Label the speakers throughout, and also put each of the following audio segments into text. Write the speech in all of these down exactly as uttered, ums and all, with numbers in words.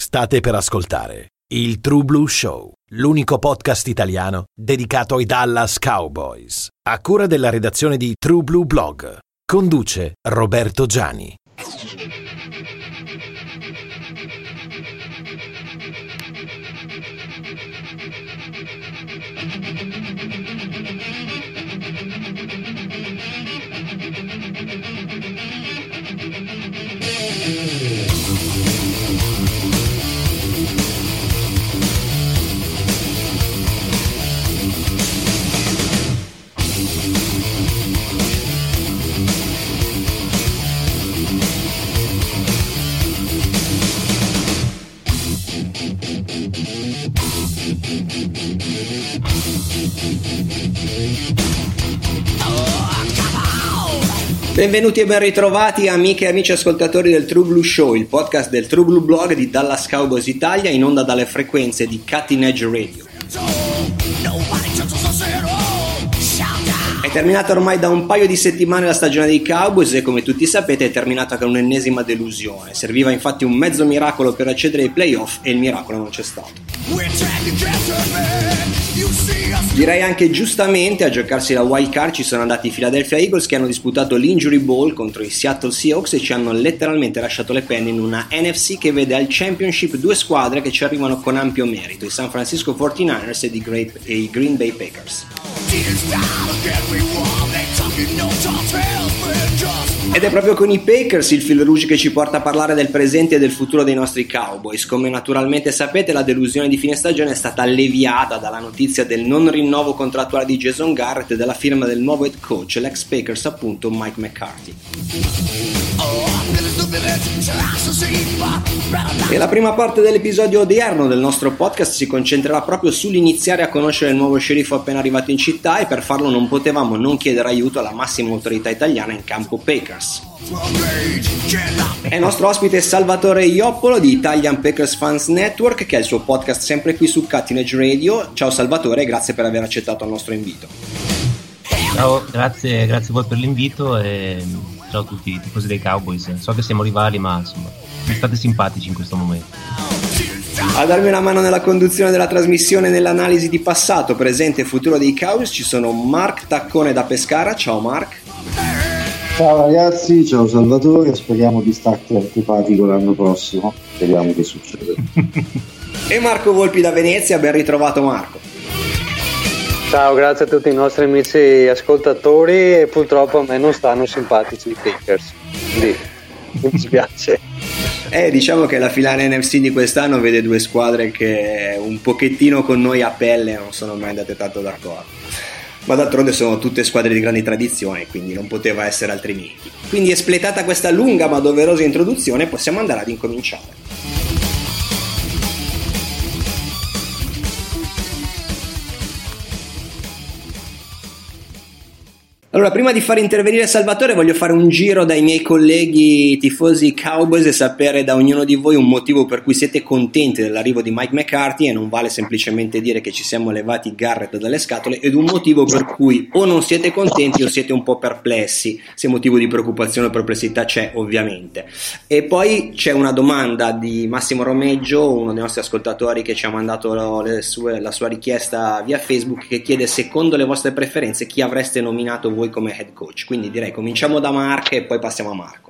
Speaker 1: State per ascoltare il True Blue Show, l'unico podcast italiano dedicato ai Dallas Cowboys. A cura della redazione di True Blue Blog. Conduce Roberto Giani.
Speaker 2: Benvenuti e ben ritrovati amiche e amici ascoltatori del True Blue Show, il podcast del True Blue Blog di Dallas Cowboys Italia, in onda dalle frequenze di Cutting Edge Radio. È terminata ormai da un paio di settimane la stagione dei Cowboys e, come tutti sapete, è terminata con un'ennesima delusione. Serviva infatti un mezzo miracolo per accedere ai playoff e il miracolo non c'è stato. Direi anche giustamente, a giocarsi la wild card ci sono andati i Philadelphia Eagles, che hanno disputato l'Injury Bowl contro i Seattle Seahawks e ci hanno letteralmente lasciato le penne in una N F C che vede al Championship due squadre che ci arrivano con ampio merito, i San Francisco quarantanovers e i Green Bay Packers. Ed è proprio con i Packers il fil rouge che ci porta a parlare del presente e del futuro dei nostri Cowboys. Come naturalmente sapete, la delusione di fine stagione è stata alleviata dalla notizia del non rinnovo contrattuale di Jason Garrett e della firma del nuovo head coach, l'ex Packers appunto Mike McCarthy. E la prima parte dell'episodio odierno del nostro podcast si concentrerà proprio sull'iniziare a conoscere il nuovo sceriffo appena arrivato in città, e per farlo non potevamo non chiedere aiuto alla massima autorità italiana in campo Packers. È nostro ospite Salvatore Ioppolo di Italian Packers Fans Network, che è il suo podcast sempre qui su Cutting Edge Radio. Ciao Salvatore e grazie per aver accettato il nostro invito.
Speaker 3: Ciao, grazie, grazie a voi per l'invito e ciao a tutti i tifosi dei Cowboys. So che siamo rivali, ma insomma, state simpatici in questo momento.
Speaker 2: A darmi una mano nella conduzione della trasmissione e nell'analisi di passato, presente e futuro dei Cowboys ci sono Mark Taccone da Pescara. Ciao Mark.
Speaker 4: Ciao ragazzi, ciao Salvatore, speriamo di starti antipatico l'anno prossimo, speriamo che succeda.
Speaker 2: E Marco Volpi da Venezia, ben ritrovato Marco.
Speaker 5: Ciao, grazie a tutti i nostri amici ascoltatori, e purtroppo a me non stanno simpatici i Packers, quindi mi dispiace.
Speaker 2: Eh, diciamo che la finale N F C di quest'anno vede due squadre che un pochettino con noi a pelle non sono mai andate tanto d'accordo, ma d'altronde sono tutte squadre di grandi tradizioni, quindi non poteva essere altrimenti. Quindi, espletata questa lunga ma doverosa introduzione, possiamo andare ad incominciare. Allora, prima di far intervenire Salvatore, voglio fare un giro dai miei colleghi tifosi Cowboys e sapere da ognuno di voi un motivo per cui siete contenti dell'arrivo di Mike McCarthy, e non vale semplicemente dire che ci siamo levati Garrett dalle scatole, ed un motivo per cui o non siete contenti o siete un po' perplessi, se motivo di preoccupazione o perplessità c'è, ovviamente. E poi c'è una domanda di Massimo Romeggio, uno dei nostri ascoltatori, che ci ha mandato le sue, la sua richiesta via Facebook, che chiede: secondo le vostre preferenze chi avreste nominato voi come head coach? Quindi direi cominciamo da Mark e poi passiamo a Marco.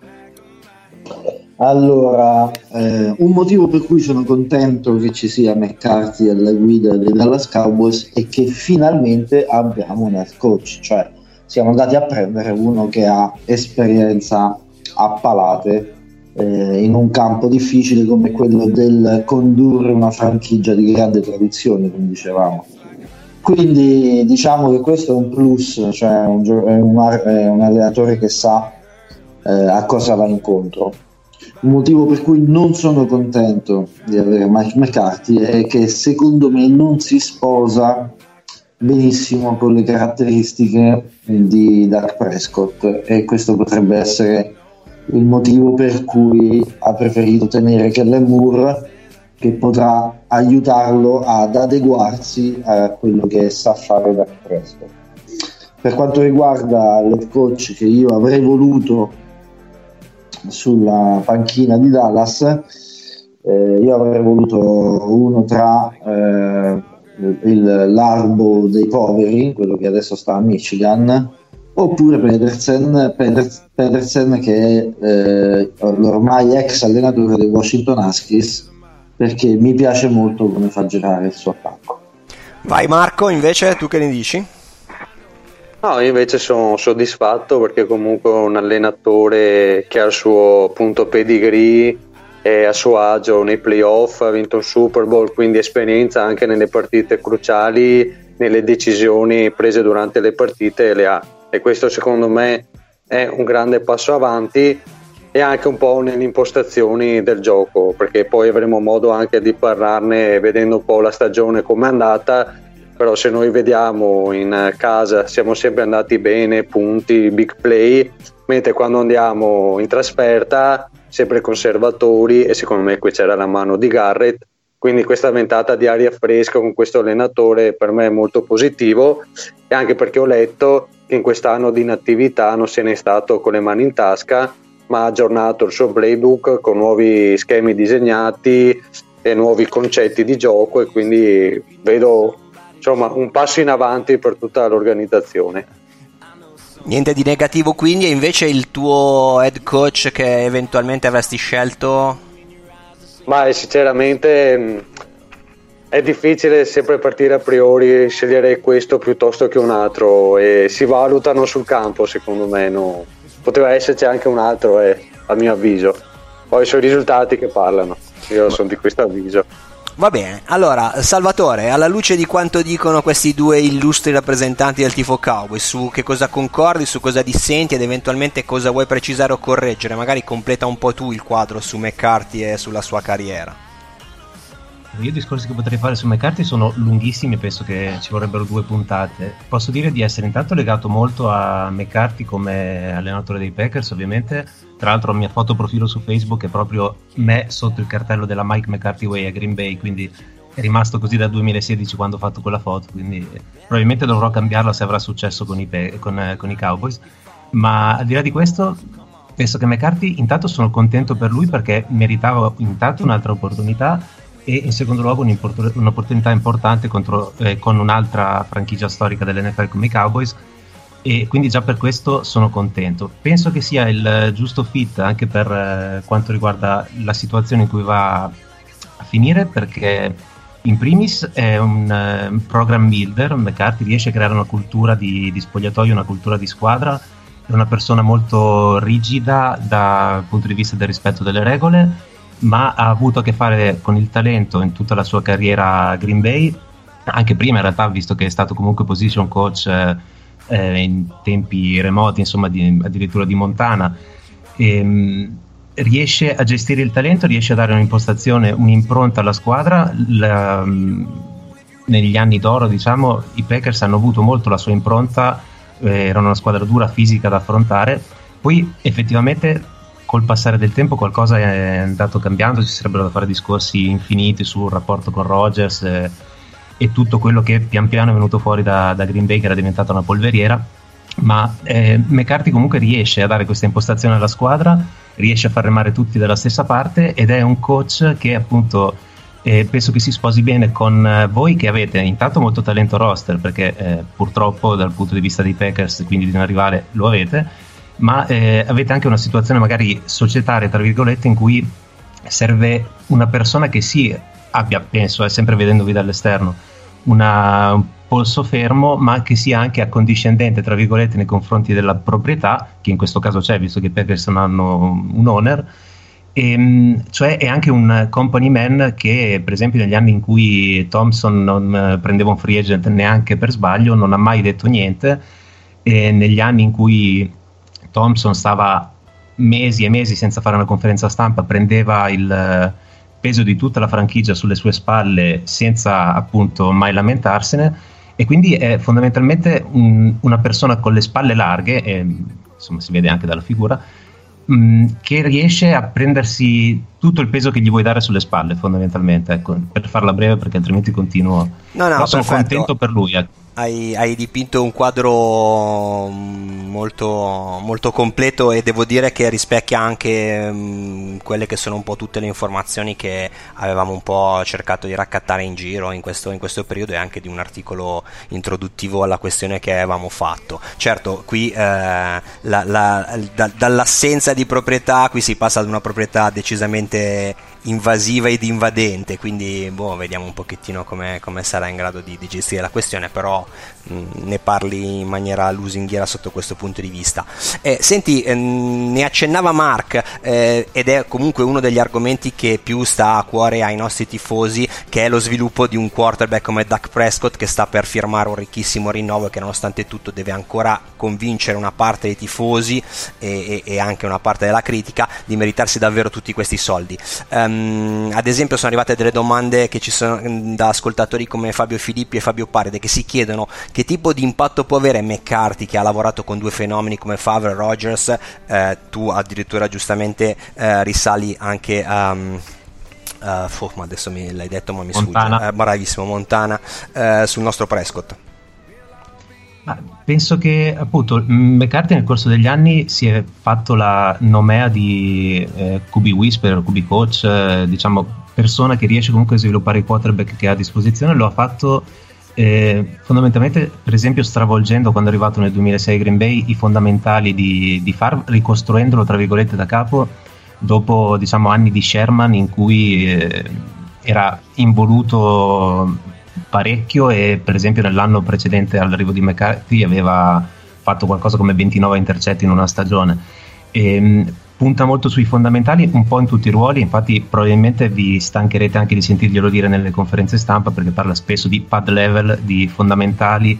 Speaker 4: Allora, eh, un motivo per cui sono contento che ci sia McCarthy alla guida dei Dallas Cowboys è che finalmente abbiamo un head coach, cioè siamo andati a prendere uno che ha esperienza a palate eh, in un campo difficile come quello del condurre una franchigia di grande tradizione, come dicevamo. Quindi diciamo che questo è un plus, cioè un, è un, è un allenatore che sa eh, a cosa va incontro. Un motivo per cui non sono contento di avere Mike McCarthy è che secondo me non si sposa benissimo con le caratteristiche di Dak Prescott, e questo potrebbe essere il motivo per cui ha preferito tenere Kellen Moore, che potrà aiutarlo ad adeguarsi a quello che sa fare Dak Prescott. Per quanto riguarda l'head coach che io avrei voluto sulla panchina di Dallas, Eh, io avrei voluto uno tra eh, il, l'Arbo dei poveri, quello che adesso sta a Michigan, oppure Pedersen, Peders, Pedersen che è eh, l'ormai ex allenatore dei Washington Huskies, perché mi piace molto come fa girare il suo attacco.
Speaker 2: Vai Marco, invece tu che ne dici?
Speaker 5: No, io invece sono soddisfatto perché comunque è un allenatore che ha il suo appunto pedigree, è a suo agio nei playoff, ha vinto un Super Bowl, quindi esperienza anche nelle partite cruciali, nelle decisioni prese durante le partite le ha, e questo secondo me è un grande passo avanti, e anche un po' nelle impostazioni del gioco, perché poi avremo modo anche di parlarne vedendo un po' la stagione come è andata. Però se noi vediamo in casa siamo sempre andati bene, punti, big play, mentre quando andiamo in trasferta sempre conservatori, e secondo me qui c'era la mano di Garrett, quindi questa ventata di aria fresca con questo allenatore per me è molto positivo, e anche perché ho letto che in quest'anno di inattività non se n'è stato con le mani in tasca, ma ha aggiornato il suo playbook con nuovi schemi disegnati e nuovi concetti di gioco, e quindi vedo insomma un passo in avanti per tutta l'organizzazione.
Speaker 2: Niente di negativo quindi, e invece il tuo head coach che eventualmente avresti scelto?
Speaker 5: Ma sinceramente mh, è difficile sempre partire a priori, scegliere questo piuttosto che un altro, e si valutano sul campo, secondo me no. Poteva esserci anche un altro, eh, a mio avviso, poi sono i risultati che parlano, io sono di questo avviso.
Speaker 2: Va bene, allora Salvatore, alla luce di quanto dicono questi due illustri rappresentanti del tifo Cowboy, su che cosa concordi, su cosa dissenti ed eventualmente cosa vuoi precisare o correggere, magari completa un po' tu il quadro su McCarthy e sulla sua carriera.
Speaker 3: Io i discorsi che potrei fare su McCarthy sono lunghissimi, penso che ci vorrebbero due puntate. Posso dire di essere intanto legato molto a McCarthy come allenatore dei Packers, ovviamente. Tra l'altro la mia foto profilo su Facebook è proprio me sotto il cartello della Mike McCarthy Way a Green Bay, quindi è rimasto così dal duemilasedici quando ho fatto quella foto, quindi probabilmente dovrò cambiarla se avrà successo con i, con, con i Cowboys. Ma al di là di questo penso che McCarthy, intanto sono contento per lui perché meritava intanto un'altra opportunità, e in secondo luogo un'opportunità importante contro, eh, con un'altra franchigia storica dell'N F L come i Cowboys, e quindi già per questo sono contento. Penso che sia il giusto fit anche per eh, quanto riguarda la situazione in cui va a finire, perché in primis è un uh, program builder. McCarthy riesce a creare una cultura di, di spogliatoio, una cultura di squadra, è una persona molto rigida dal punto di vista del rispetto delle regole, ma ha avuto a che fare con il talento in tutta la sua carriera a Green Bay, anche prima in realtà, visto che è stato comunque position coach eh, in tempi remoti, insomma di, addirittura di Montana, e, mh, riesce a gestire il talento, riesce a dare un'impostazione, un'impronta alla squadra. La, mh, negli anni d'oro, diciamo, i Packers hanno avuto molto la sua impronta, eh, erano una squadra dura, fisica da affrontare. Poi effettivamente col passare del tempo qualcosa è andato cambiando, ci sarebbero da fare discorsi infiniti sul rapporto con Rodgers e, e tutto quello che pian piano è venuto fuori da, da Green Bay, che era diventata una polveriera, ma eh, McCarthy comunque riesce a dare questa impostazione alla squadra, riesce a far remare tutti dalla stessa parte, ed è un coach che appunto eh, penso che si sposi bene con voi che avete intanto molto talento roster, perché eh, purtroppo dal punto di vista dei Packers, quindi di una rivale, lo avete, ma eh, avete anche una situazione magari societaria, tra virgolette, in cui serve una persona che sì abbia, penso, eh, sempre vedendovi dall'esterno, una, un polso fermo, ma che sia anche accondiscendente, tra virgolette, nei confronti della proprietà, che in questo caso c'è, visto che i Packers non hanno un owner, e, cioè è anche un company man che, per esempio, negli anni in cui Thompson non prendeva un free agent neanche per sbaglio, non ha mai detto niente, e negli anni in cui Thompson stava mesi e mesi senza fare una conferenza stampa, prendeva il peso di tutta la franchigia sulle sue spalle senza appunto mai lamentarsene, e quindi è fondamentalmente un, una persona con le spalle larghe, e insomma si vede anche dalla figura, mh, che riesce a prendersi tutto il peso che gli vuoi dare sulle spalle, fondamentalmente, ecco, per farla breve perché altrimenti continuo.
Speaker 2: No, no,
Speaker 3: Però sono
Speaker 2: perfetto.
Speaker 3: contento per lui, ecco.
Speaker 2: hai, hai dipinto un quadro molto, molto completo, e devo dire che rispecchia anche mh, quelle che sono un po' tutte le informazioni che avevamo un po' cercato di raccattare in giro in questo, in questo periodo, e anche di un articolo introduttivo alla questione che avevamo fatto. Certo, qui eh, la, la, da, dall'assenza di proprietà qui si passa ad una proprietà decisamente invasiva ed invadente, quindi boh, vediamo un pochettino come, come sarà in grado di, di gestire la questione, però mh, ne parli in maniera lusinghiera sotto questo punto di vista. Eh, senti, ehm, ne accennava Mark, eh, ed è comunque uno degli argomenti che più sta a cuore ai nostri tifosi, che è lo sviluppo di un quarterback come Dak Prescott, che sta per firmare un ricchissimo rinnovo e che nonostante tutto deve ancora convincere una parte dei tifosi e, e, e anche una parte della critica di meritarsi davvero tutti questi soldi. Um, ad esempio sono arrivate delle domande che ci sono da ascoltatori come Fabio Filippi e Fabio Paride, che si chiedono che tipo di impatto può avere McCarthy, che ha lavorato con due fenomeni come Favre e Rodgers. Eh, tu addirittura giustamente eh, risali anche a um, uh, oh, ma adesso mi l'hai detto ma mi
Speaker 3: Montana.
Speaker 2: sfugge, eh, bravissimo Montana, eh, sul nostro Prescott.
Speaker 3: Ma penso che appunto McCarthy nel corso degli anni si è fatto la nomea di eh, Q B whisperer, Q B coach, eh, diciamo persona che riesce comunque a sviluppare i quarterback che ha a disposizione. Lo ha fatto eh, fondamentalmente, per esempio, stravolgendo, quando è arrivato nel duemilasei a Green Bay, i fondamentali di, di Favre, ricostruendolo tra virgolette da capo dopo, diciamo, anni di Sherman in cui eh, era involuto parecchio, e per esempio nell'anno precedente all'arrivo di McCarthy aveva fatto qualcosa come ventinove intercetti in una stagione. E, mh, punta molto sui fondamentali un po' in tutti i ruoli, infatti probabilmente vi stancherete anche di sentirglielo dire nelle conferenze stampa, perché parla spesso di pad level, di fondamentali,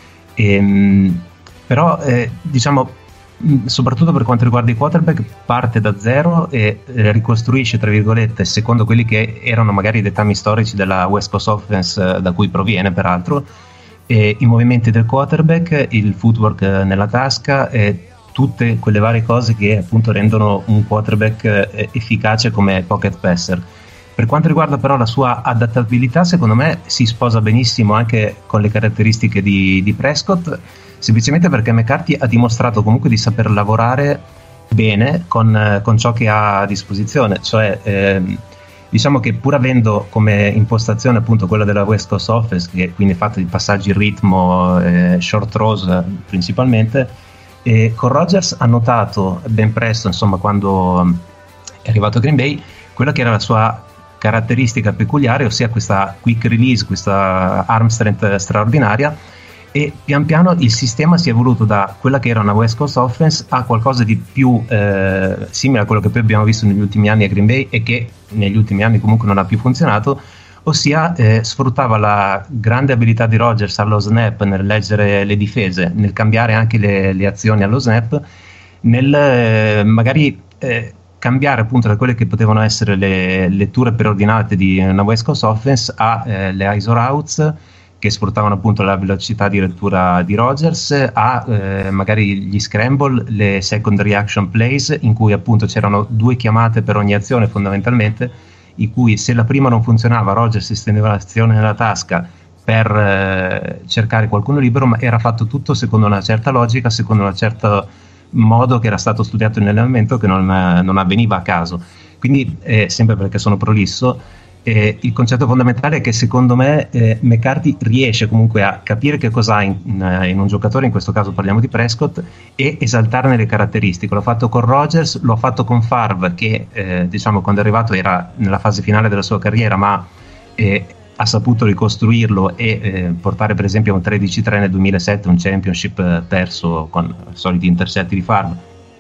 Speaker 3: e, mh, però eh, diciamo soprattutto per quanto riguarda i quarterback parte da zero e eh, ricostruisce, tra virgolette, secondo quelli che erano magari i dettami storici della West Coast Offense, eh, da cui proviene peraltro, eh, i movimenti del quarterback, il footwork eh, nella tasca e tutte quelle varie cose che appunto rendono un quarterback eh, efficace come pocket passer. Per quanto riguarda però la sua adattabilità, secondo me si sposa benissimo anche con le caratteristiche di, di Prescott, semplicemente perché McCarthy ha dimostrato comunque di saper lavorare bene con, con ciò che ha a disposizione, cioè ehm, diciamo che pur avendo come impostazione appunto quella della West Coast Offense, che quindi è fatta di passaggi in ritmo, eh, short throws principalmente, e con Rodgers ha notato ben presto, insomma, quando è arrivato a Green Bay, quella che era la sua caratteristica peculiare, ossia questa quick release, questa arm strength straordinaria, e pian piano il sistema si è evoluto da quella che era una West Coast Offense a qualcosa di più eh, simile a quello che poi abbiamo visto negli ultimi anni a Green Bay, e che negli ultimi anni comunque non ha più funzionato, ossia eh, sfruttava la grande abilità di Rodgers allo snap nel leggere le difese, nel cambiare anche le, le azioni allo snap, nel eh, magari eh, cambiare appunto da quelle che potevano essere le letture preordinate di una West Coast Offense a eh, le I S O routes, che sfruttavano appunto la velocità di lettura di Rodgers, a eh, magari gli scramble, le second reaction plays, in cui appunto c'erano due chiamate per ogni azione fondamentalmente, in cui se la prima non funzionava Rodgers si stendeva l'azione nella tasca per eh, cercare qualcuno libero, ma era fatto tutto secondo una certa logica, secondo un certo modo che era stato studiato in allenamento, che non, non avveniva a caso. Quindi eh, sempre perché sono prolisso, Eh, il concetto fondamentale è che secondo me eh, McCarthy riesce comunque a capire che cosa ha in, in un giocatore, in questo caso parliamo di Prescott, e esaltarne le caratteristiche. L'ho fatto con Rodgers, l'ho fatto con Favre, che eh, diciamo quando è arrivato era nella fase finale della sua carriera, ma eh, ha saputo ricostruirlo e eh, portare per esempio a un tredici tre nel duemilasette, un championship eh, perso con i soliti intercetti di Favre,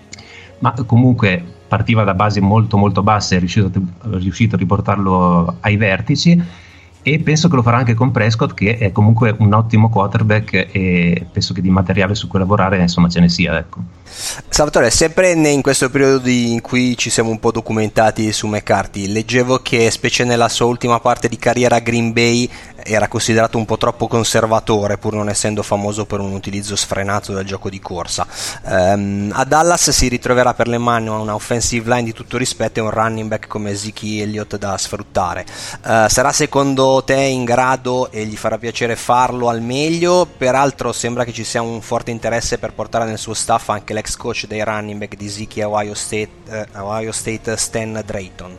Speaker 3: ma comunque partiva da basi molto molto basse e è riuscito, è riuscito a riportarlo ai vertici, e penso che lo farà anche con Prescott, che è comunque un ottimo quarterback, e penso che di materiale su cui lavorare insomma ce ne sia, ecco.
Speaker 2: Salvatore, sempre in questo periodo in cui ci siamo un po' documentati su McCarthy, leggevo che specie nella sua ultima parte di carriera a Green Bay era considerato un po' troppo conservatore, pur non essendo famoso per un utilizzo sfrenato del gioco di corsa. Um, a Dallas si ritroverà per le mani una offensive line di tutto rispetto e un running back come Zeke Elliott da sfruttare. Uh, sarà secondo te in grado, e gli farà piacere farlo al meglio? Peraltro sembra che ci sia un forte interesse per portare nel suo staff anche l'ex coach dei running back di Zeke a Ohio State, uh, Ohio State Stan Drayton.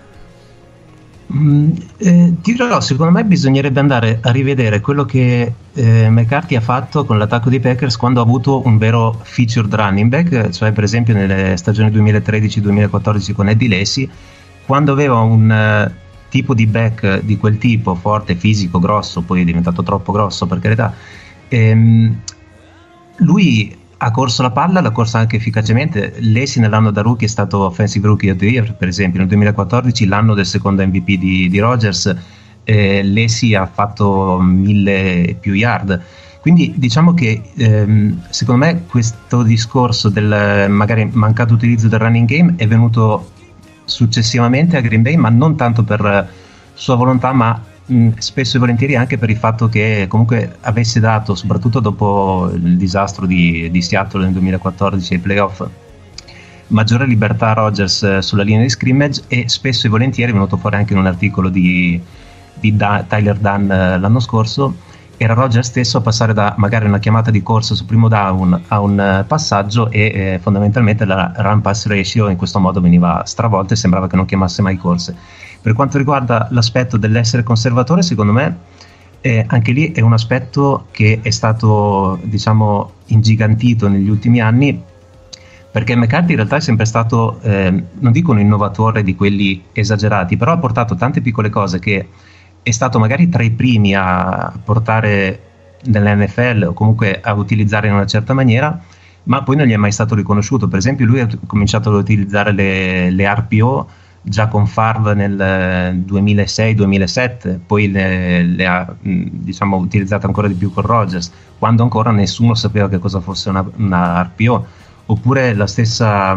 Speaker 3: Mm, eh, ti dirò, secondo me bisognerebbe andare a rivedere quello che eh, McCarthy ha fatto con l'attacco dei Packers quando ha avuto un vero featured running back, cioè per esempio nelle stagioni duemilatredici duemilaquattordici con Eddie Lacy, quando aveva un uh, tipo di back di quel tipo, forte, fisico, grosso, poi è diventato troppo grosso per carità. ehm, lui ha corso la palla, l'ha corsa anche efficacemente. Lacy nell'anno da rookie è stato Offensive Rookie of the Year, per esempio nel duemilaquattordici, l'anno del secondo M V P di, di Rodgers. eh, Lacy ha fatto mille e più yard, quindi diciamo che ehm, secondo me questo discorso del magari mancato utilizzo del running game è venuto successivamente a Green Bay, ma non tanto per sua volontà, ma spesso e volentieri anche per il fatto che comunque avesse dato, soprattutto dopo il disastro di, di Seattle nel duemilaquattordici ai playoff, maggiore libertà a Rodgers sulla linea di scrimmage, e spesso e volentieri è venuto fuori anche in un articolo di, di da, Tyler Dunn l'anno scorso, era Rodgers stesso a passare da magari una chiamata di corsa su primo down a un passaggio, e eh, fondamentalmente la run pass ratio in questo modo veniva stravolta e sembrava che non chiamasse mai corse. Per quanto riguarda l'aspetto dell'essere conservatore, secondo me eh, anche lì è un aspetto che è stato, diciamo, ingigantito negli ultimi anni, perché McCarthy in realtà è sempre stato, eh, non dico un innovatore di quelli esagerati, però ha portato tante piccole cose che è stato magari tra i primi a portare nell'N F L o comunque a utilizzare in una certa maniera, ma poi non gli è mai stato riconosciuto. Per esempio lui ha cominciato ad utilizzare le, le R P O già con Favre nel duemilasei duemilasette, poi le, le ha diciamo utilizzate ancora di più con Rodgers, quando ancora nessuno sapeva che cosa fosse una, una R P O. Oppure la stessa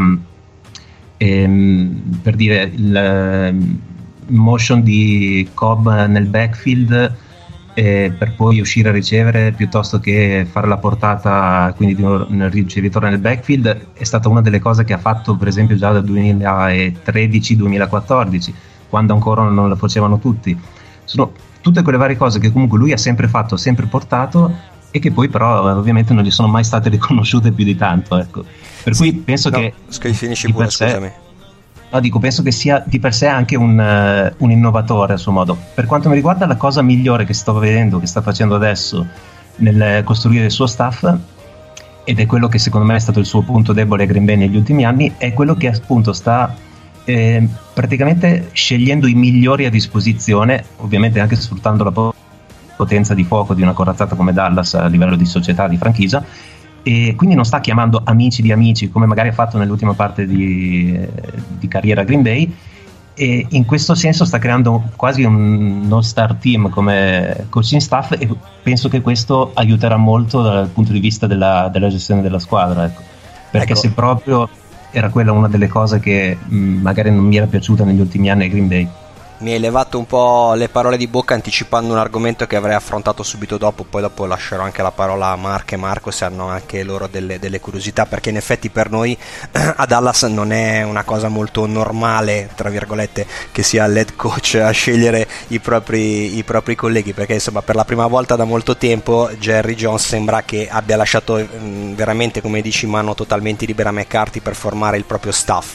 Speaker 3: ehm, per dire il motion di Cobb nel backfield eh, per poi uscire a ricevere piuttosto che fare la portata, quindi di un ricevitore nel backfield, è stata una delle cose che ha fatto per esempio già dal duemilatredici duemilaquattordici, quando ancora non la facevano tutti. Sono tutte quelle varie cose che comunque lui ha sempre fatto, sempre portato, e che poi però ovviamente non gli sono mai state riconosciute più di tanto, ecco. Per
Speaker 2: sì,
Speaker 3: cui penso
Speaker 2: no,
Speaker 3: che
Speaker 2: finisci
Speaker 3: di
Speaker 2: pure,
Speaker 3: per sé,
Speaker 2: scusami.
Speaker 3: No, dico, penso che sia di per sé anche un, uh, un innovatore a suo modo. Per quanto mi riguarda, la cosa migliore che sto vedendo, che sta facendo adesso nel costruire il suo staff, ed è quello che secondo me è stato il suo punto debole a Green Bay negli ultimi anni, è quello che appunto sta eh, praticamente scegliendo i migliori a disposizione, ovviamente anche sfruttando la potenza di fuoco di una corazzata come Dallas a livello di società, di franchigia, e quindi non sta chiamando amici di amici come magari ha fatto nell'ultima parte di, di carriera a Green Bay, e in questo senso sta creando quasi un non-star team come coaching staff, e penso che questo aiuterà molto dal punto di vista della, della gestione della squadra, ecco. Perché ecco, se proprio era quella una delle cose che mh, magari non mi era piaciuta negli ultimi anni a Green Bay.
Speaker 2: Mi hai levato un po' le parole di bocca anticipando un argomento che avrei affrontato subito dopo, poi dopo lascerò anche la parola a Mark e Marco se hanno anche loro delle, delle curiosità, perché in effetti per noi a Dallas non è una cosa molto normale, tra virgolette, che sia l'head coach a scegliere i propri, i propri colleghi, perché insomma per la prima volta da molto tempo Jerry Jones sembra che abbia lasciato mh, veramente, come dici, mano totalmente libera a McCarthy per formare il proprio staff.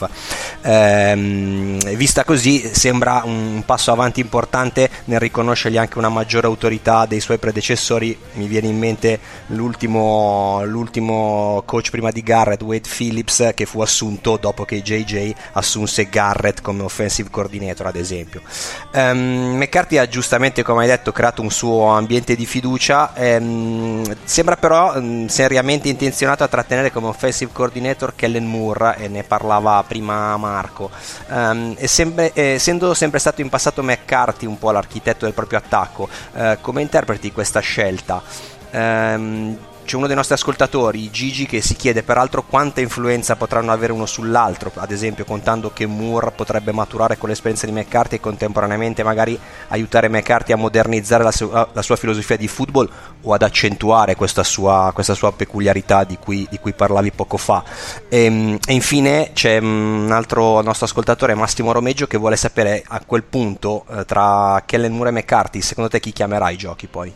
Speaker 2: Ehm, vista così sembra un un passo avanti importante nel riconoscergli anche una maggiore autorità dei suoi predecessori. Mi viene in mente l'ultimo, l'ultimo coach prima di Garrett, Wade Phillips, che fu assunto dopo che J J assunse Garrett come offensive coordinator, ad esempio. um, McCarthy ha giustamente, come hai detto, creato un suo ambiente di fiducia. Um, sembra però um, seriamente intenzionato a trattenere come offensive coordinator Kellen Moore, e ne parlava prima Marco. Um, e sempre, essendo sempre stato in passato McCarthy un po' l'architetto del proprio attacco, eh, come interpreti questa scelta? Um, c'è uno dei nostri ascoltatori, Gigi, che si chiede peraltro quanta influenza potranno avere uno sull'altro, ad esempio contando che Moore potrebbe maturare con l'esperienza di McCarthy e contemporaneamente magari aiutare McCarthy a modernizzare la sua, la sua filosofia di football o ad accentuare questa sua, questa sua peculiarità di cui, di cui parlavi poco fa. E, e infine c'è un altro nostro ascoltatore, Massimo Romeggio, che vuole sapere a quel punto eh, tra Kellen Moore e McCarthy, secondo te chi chiamerà i giochi poi?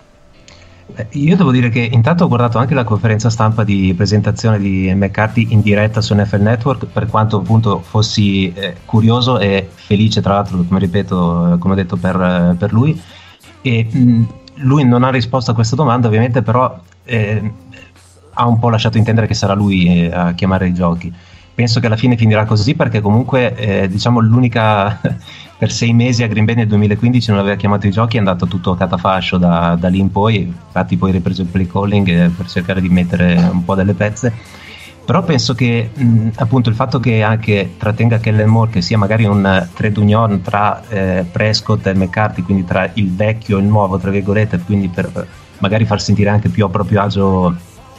Speaker 3: Io devo dire che intanto ho guardato anche la conferenza stampa di presentazione di McCarthy in diretta su N F L Network, per quanto appunto fossi eh, curioso e felice, tra l'altro, come ripeto, come ho detto, per, per lui. E mh, lui non ha risposto a questa domanda ovviamente, però eh, ha un po' lasciato intendere che sarà lui eh, a chiamare i giochi. Penso che alla fine finirà così, perché comunque eh, diciamo l'unica per sei mesi a Green Bay nel duemilaquindici non aveva chiamato i giochi, è andato tutto a catafascio da, da lì in poi, infatti poi ha ripreso il play calling eh, per cercare di mettere un po' delle pezze. Però penso che mh, appunto il fatto che anche trattenga Kellen Moore, che sia magari un trade union tra eh, Prescott e McCarthy, quindi tra il vecchio e il nuovo tra virgolette, quindi per magari far sentire anche più a proprio agio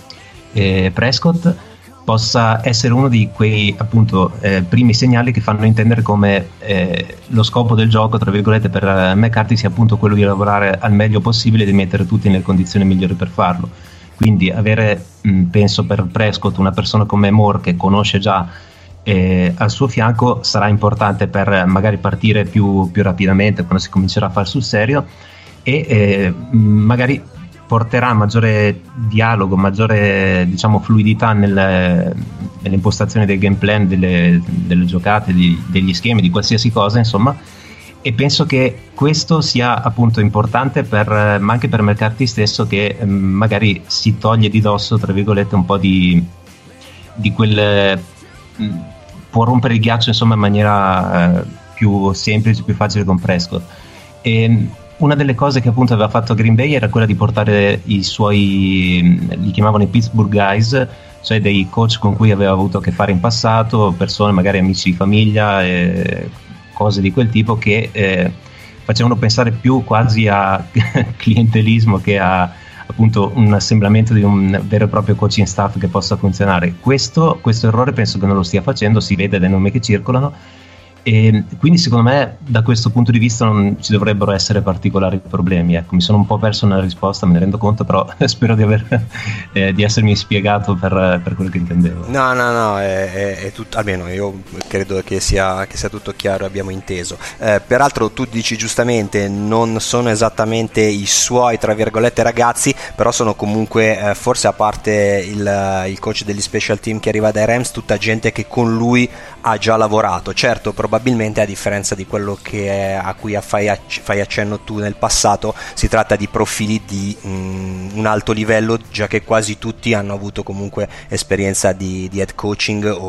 Speaker 3: eh, Prescott, possa essere uno di quei appunto eh, primi segnali che fanno intendere come eh, lo scopo del gioco tra virgolette per uh, McCarthy sia appunto quello di lavorare al meglio possibile e di mettere tutti nelle condizioni migliori per farlo. Quindi avere mh, penso per Prescott una persona come Moore che conosce già eh, al suo fianco sarà importante per magari partire più, più rapidamente quando si comincerà a fare sul serio e eh, magari porterà maggiore dialogo, maggiore diciamo fluidità nelle, nell'impostazione del game plan, delle, delle giocate, di, degli schemi, di qualsiasi cosa insomma, e penso che questo sia appunto importante per, ma anche per McCarthy stesso, che mh, magari si toglie di dosso tra virgolette un po' di, di quel mh, può rompere il ghiaccio insomma in maniera eh, più semplice, più facile con Prescott. E una delle cose che appunto aveva fatto Green Bay era quella di portare i suoi, li chiamavano i Pittsburgh Guys, cioè dei coach con cui aveva avuto a che fare in passato, persone magari amici di famiglia, e cose di quel tipo che eh, facevano pensare più quasi a clientelismo che a appunto un assemblamento di un vero e proprio coaching staff che possa funzionare. Questo, questo errore penso che non lo stia facendo, si vede dai nomi che circolano. E quindi secondo me da questo punto di vista non ci dovrebbero essere particolari problemi. Ecco, mi sono un po' perso nella risposta, me ne rendo conto, però spero di aver eh, di essermi spiegato per, per quello che intendevo.
Speaker 2: No, no, no, è, è, è tutto, almeno io credo che sia, che sia tutto chiaro e abbiamo inteso. Eh, peraltro tu dici giustamente, non sono esattamente i suoi, tra virgolette, ragazzi, però sono comunque, eh, forse a parte il, il coach degli special team che arriva dai Rams, tutta gente che con lui ha già lavorato. Certo, probabilmente a differenza di quello che è, a cui fai, fai accenno tu nel passato, si tratta di profili di mh, un alto livello, già che quasi tutti hanno avuto comunque esperienza di, di head coaching o,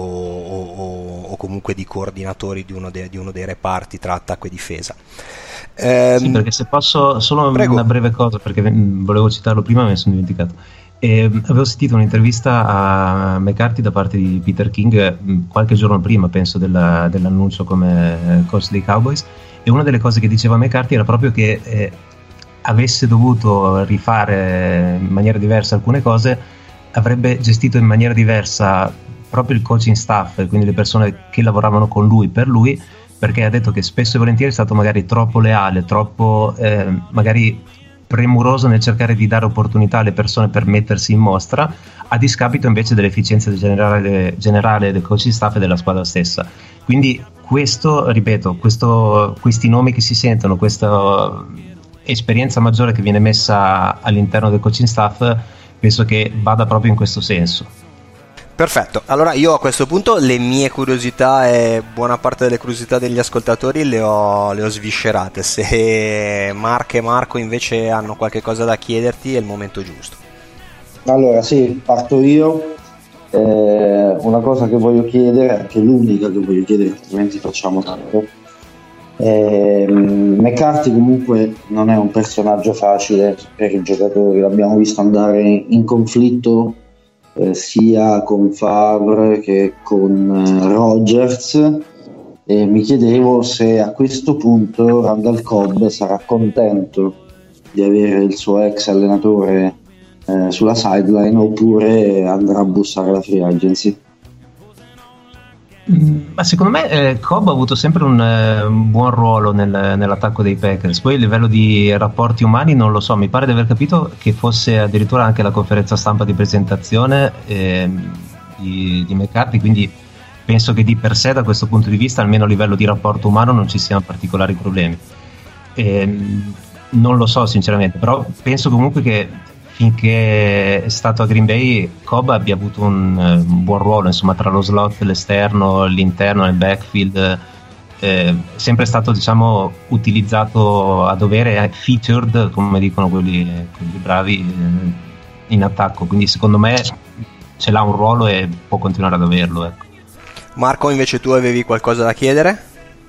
Speaker 2: o, o comunque di coordinatori di uno, de, di uno dei reparti tra attacco e difesa.
Speaker 3: Ehm, sì, perché se posso solo prego. Una breve cosa, perché volevo citarlo prima ma me ne sono dimenticato. E avevo sentito un'intervista a McCarthy da parte di Peter King qualche giorno prima, penso, della, dell'annuncio come coach dei Cowboys, e una delle cose che diceva McCarthy era proprio che eh, avesse dovuto rifare in maniera diversa alcune cose, avrebbe gestito in maniera diversa proprio il coaching staff, quindi le persone che lavoravano con lui per lui, perché ha detto che spesso e volentieri è stato magari troppo leale, troppo eh, magari premuroso nel cercare di dare opportunità alle persone per mettersi in mostra, a discapito invece dell'efficienza generale, generale del coaching staff e della squadra stessa. Quindi questo, ripeto, questo, questi nomi che si sentono, questa esperienza maggiore che viene messa all'interno del coaching staff, penso che vada proprio in questo senso.
Speaker 2: Perfetto, allora io a questo punto le mie curiosità e buona parte delle curiosità degli ascoltatori le ho, le ho sviscerate. Se Mark e Marco invece hanno qualche cosa da chiederti, è il momento giusto.
Speaker 4: Allora sì, parto io. Eh, una cosa che voglio chiedere, anche l'unica che voglio chiedere, altrimenti facciamo tanto. Eh, McCarthy comunque non è un personaggio facile per i giocatori, l'abbiamo visto andare in conflitto Eh, sia con Favre che con eh, Rodgers, e mi chiedevo se a questo punto Randall Cobb sarà contento di avere il suo ex allenatore eh, sulla sideline oppure andrà a bussare la free agency.
Speaker 3: Ma secondo me eh, Cobb ha avuto sempre un, eh, un buon ruolo nel, nell'attacco dei Packers. Poi a livello di rapporti umani non lo so, mi pare di aver capito che fosse addirittura anche la conferenza stampa di presentazione eh, di, di McCarthy, quindi penso che di per sé da questo punto di vista, almeno a livello di rapporto umano, non ci siano particolari problemi. Eh, non lo so sinceramente, però penso comunque che finché è stato a Green Bay Cobb abbia avuto un, un buon ruolo, insomma, tra lo slot, l'esterno, l'interno, nel backfield, eh, è sempre stato, diciamo, utilizzato a dovere, featured, come dicono quelli, quelli bravi, eh, in attacco, quindi secondo me ce l'ha un ruolo e può continuare ad averlo, ecco.
Speaker 2: Marco, invece tu avevi qualcosa da chiedere?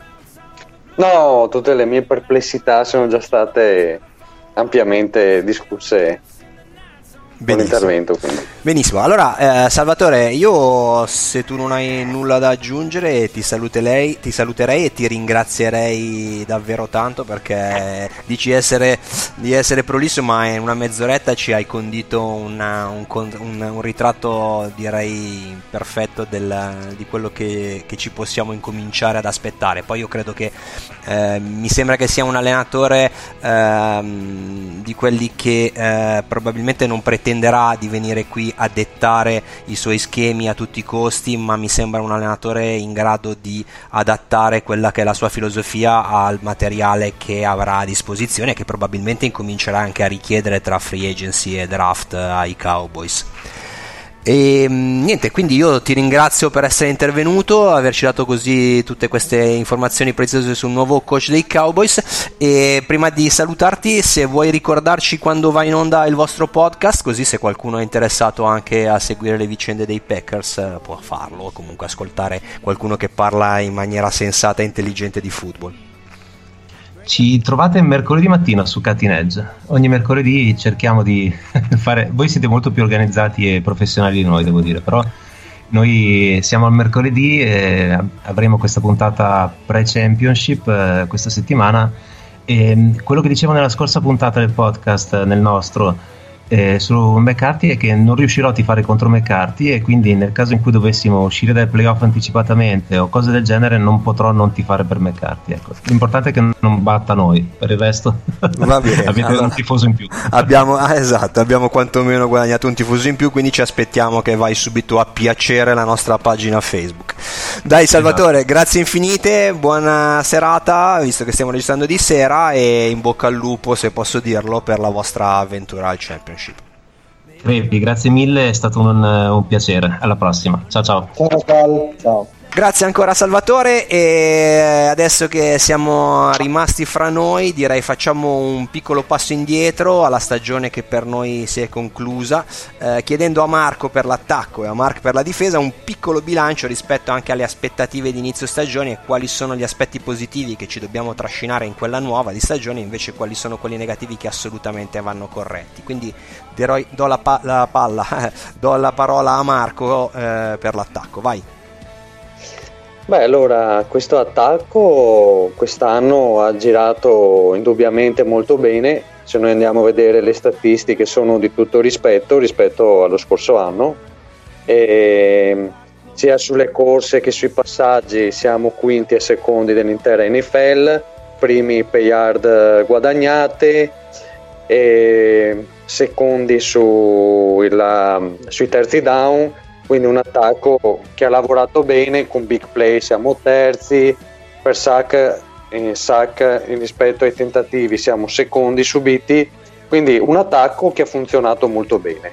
Speaker 5: No, tutte le mie perplessità sono già state ampiamente discusse.
Speaker 2: Benissimo.
Speaker 5: Intervento,
Speaker 2: Benissimo, allora eh, Salvatore, io se tu non hai nulla da aggiungere ti saluterei, ti saluterei e ti ringrazierei davvero tanto, perché dici essere, di essere prolisso, ma in una mezz'oretta ci hai condito una, un, un, un ritratto direi perfetto del, di quello che, che ci possiamo incominciare ad aspettare. Poi io credo che eh, mi sembra che sia un allenatore eh, di quelli che eh, probabilmente non pretende di venire qui a dettare i suoi schemi a tutti i costi, ma mi sembra un allenatore in grado di adattare quella che è la sua filosofia al materiale che avrà a disposizione e che probabilmente incomincerà anche a richiedere tra free agency e draft ai Cowboys. E niente, quindi io ti ringrazio per essere intervenuto, averci dato così tutte queste informazioni preziose sul nuovo coach dei Cowboys. E prima di salutarti, se vuoi ricordarci quando va in onda il vostro podcast, così se qualcuno è interessato anche a seguire le vicende dei Packers può farlo, o comunque ascoltare qualcuno che parla in maniera sensata e intelligente di football.
Speaker 3: Ci trovate mercoledì mattina su Cutting Edge. Ogni mercoledì cerchiamo di fare. Voi siete molto più organizzati e professionali di noi, devo dire, però noi siamo al mercoledì e avremo questa puntata pre-championship eh, questa settimana. E quello che dicevo nella scorsa puntata del podcast, nel nostro, eh, su McCarthy, è che non riuscirò a tifare contro McCarthy, e quindi nel caso in cui dovessimo uscire dai playoff anticipatamente o cose del genere non potrò non tifare per McCarthy, ecco. L'importante è che non batta noi, per il resto
Speaker 2: va bene.
Speaker 3: avete allora, un tifoso in più.
Speaker 2: abbiamo, ah, esatto, abbiamo quantomeno guadagnato un tifoso in più, quindi ci aspettiamo che vai subito a piacere la nostra pagina Facebook. Dai Salvatore, esatto. Grazie infinite, buona serata, visto che stiamo registrando di sera, e in bocca al lupo, se posso dirlo, per la vostra avventura al Championship.
Speaker 3: Crepi, grazie mille, è stato un, un piacere. Alla prossima. Ciao ciao.
Speaker 4: Ciao, ciao.
Speaker 2: Grazie ancora Salvatore, e adesso che siamo rimasti fra noi direi facciamo un piccolo passo indietro alla stagione che per noi si è conclusa, eh, chiedendo a Marco per l'attacco e a Mark per la difesa un piccolo bilancio rispetto anche alle aspettative di inizio stagione e quali sono gli aspetti positivi che ci dobbiamo trascinare in quella nuova di stagione, invece quali sono quelli negativi che assolutamente vanno corretti. Quindi do la, pa- la palla, do la parola a Marco eh, per l'attacco, vai.
Speaker 5: Beh, allora, questo attacco quest'anno ha girato indubbiamente molto bene. Se noi andiamo a vedere le statistiche sono di tutto rispetto rispetto allo scorso anno, e sia sulle corse che sui passaggi siamo quinti e secondi dell'intera N F L, primi per yard guadagnate e secondi su il, sui terzi down. Quindi un attacco che ha lavorato bene, con big play siamo terzi, per sack, eh, sack rispetto ai tentativi siamo secondi subiti, quindi un attacco che ha funzionato molto bene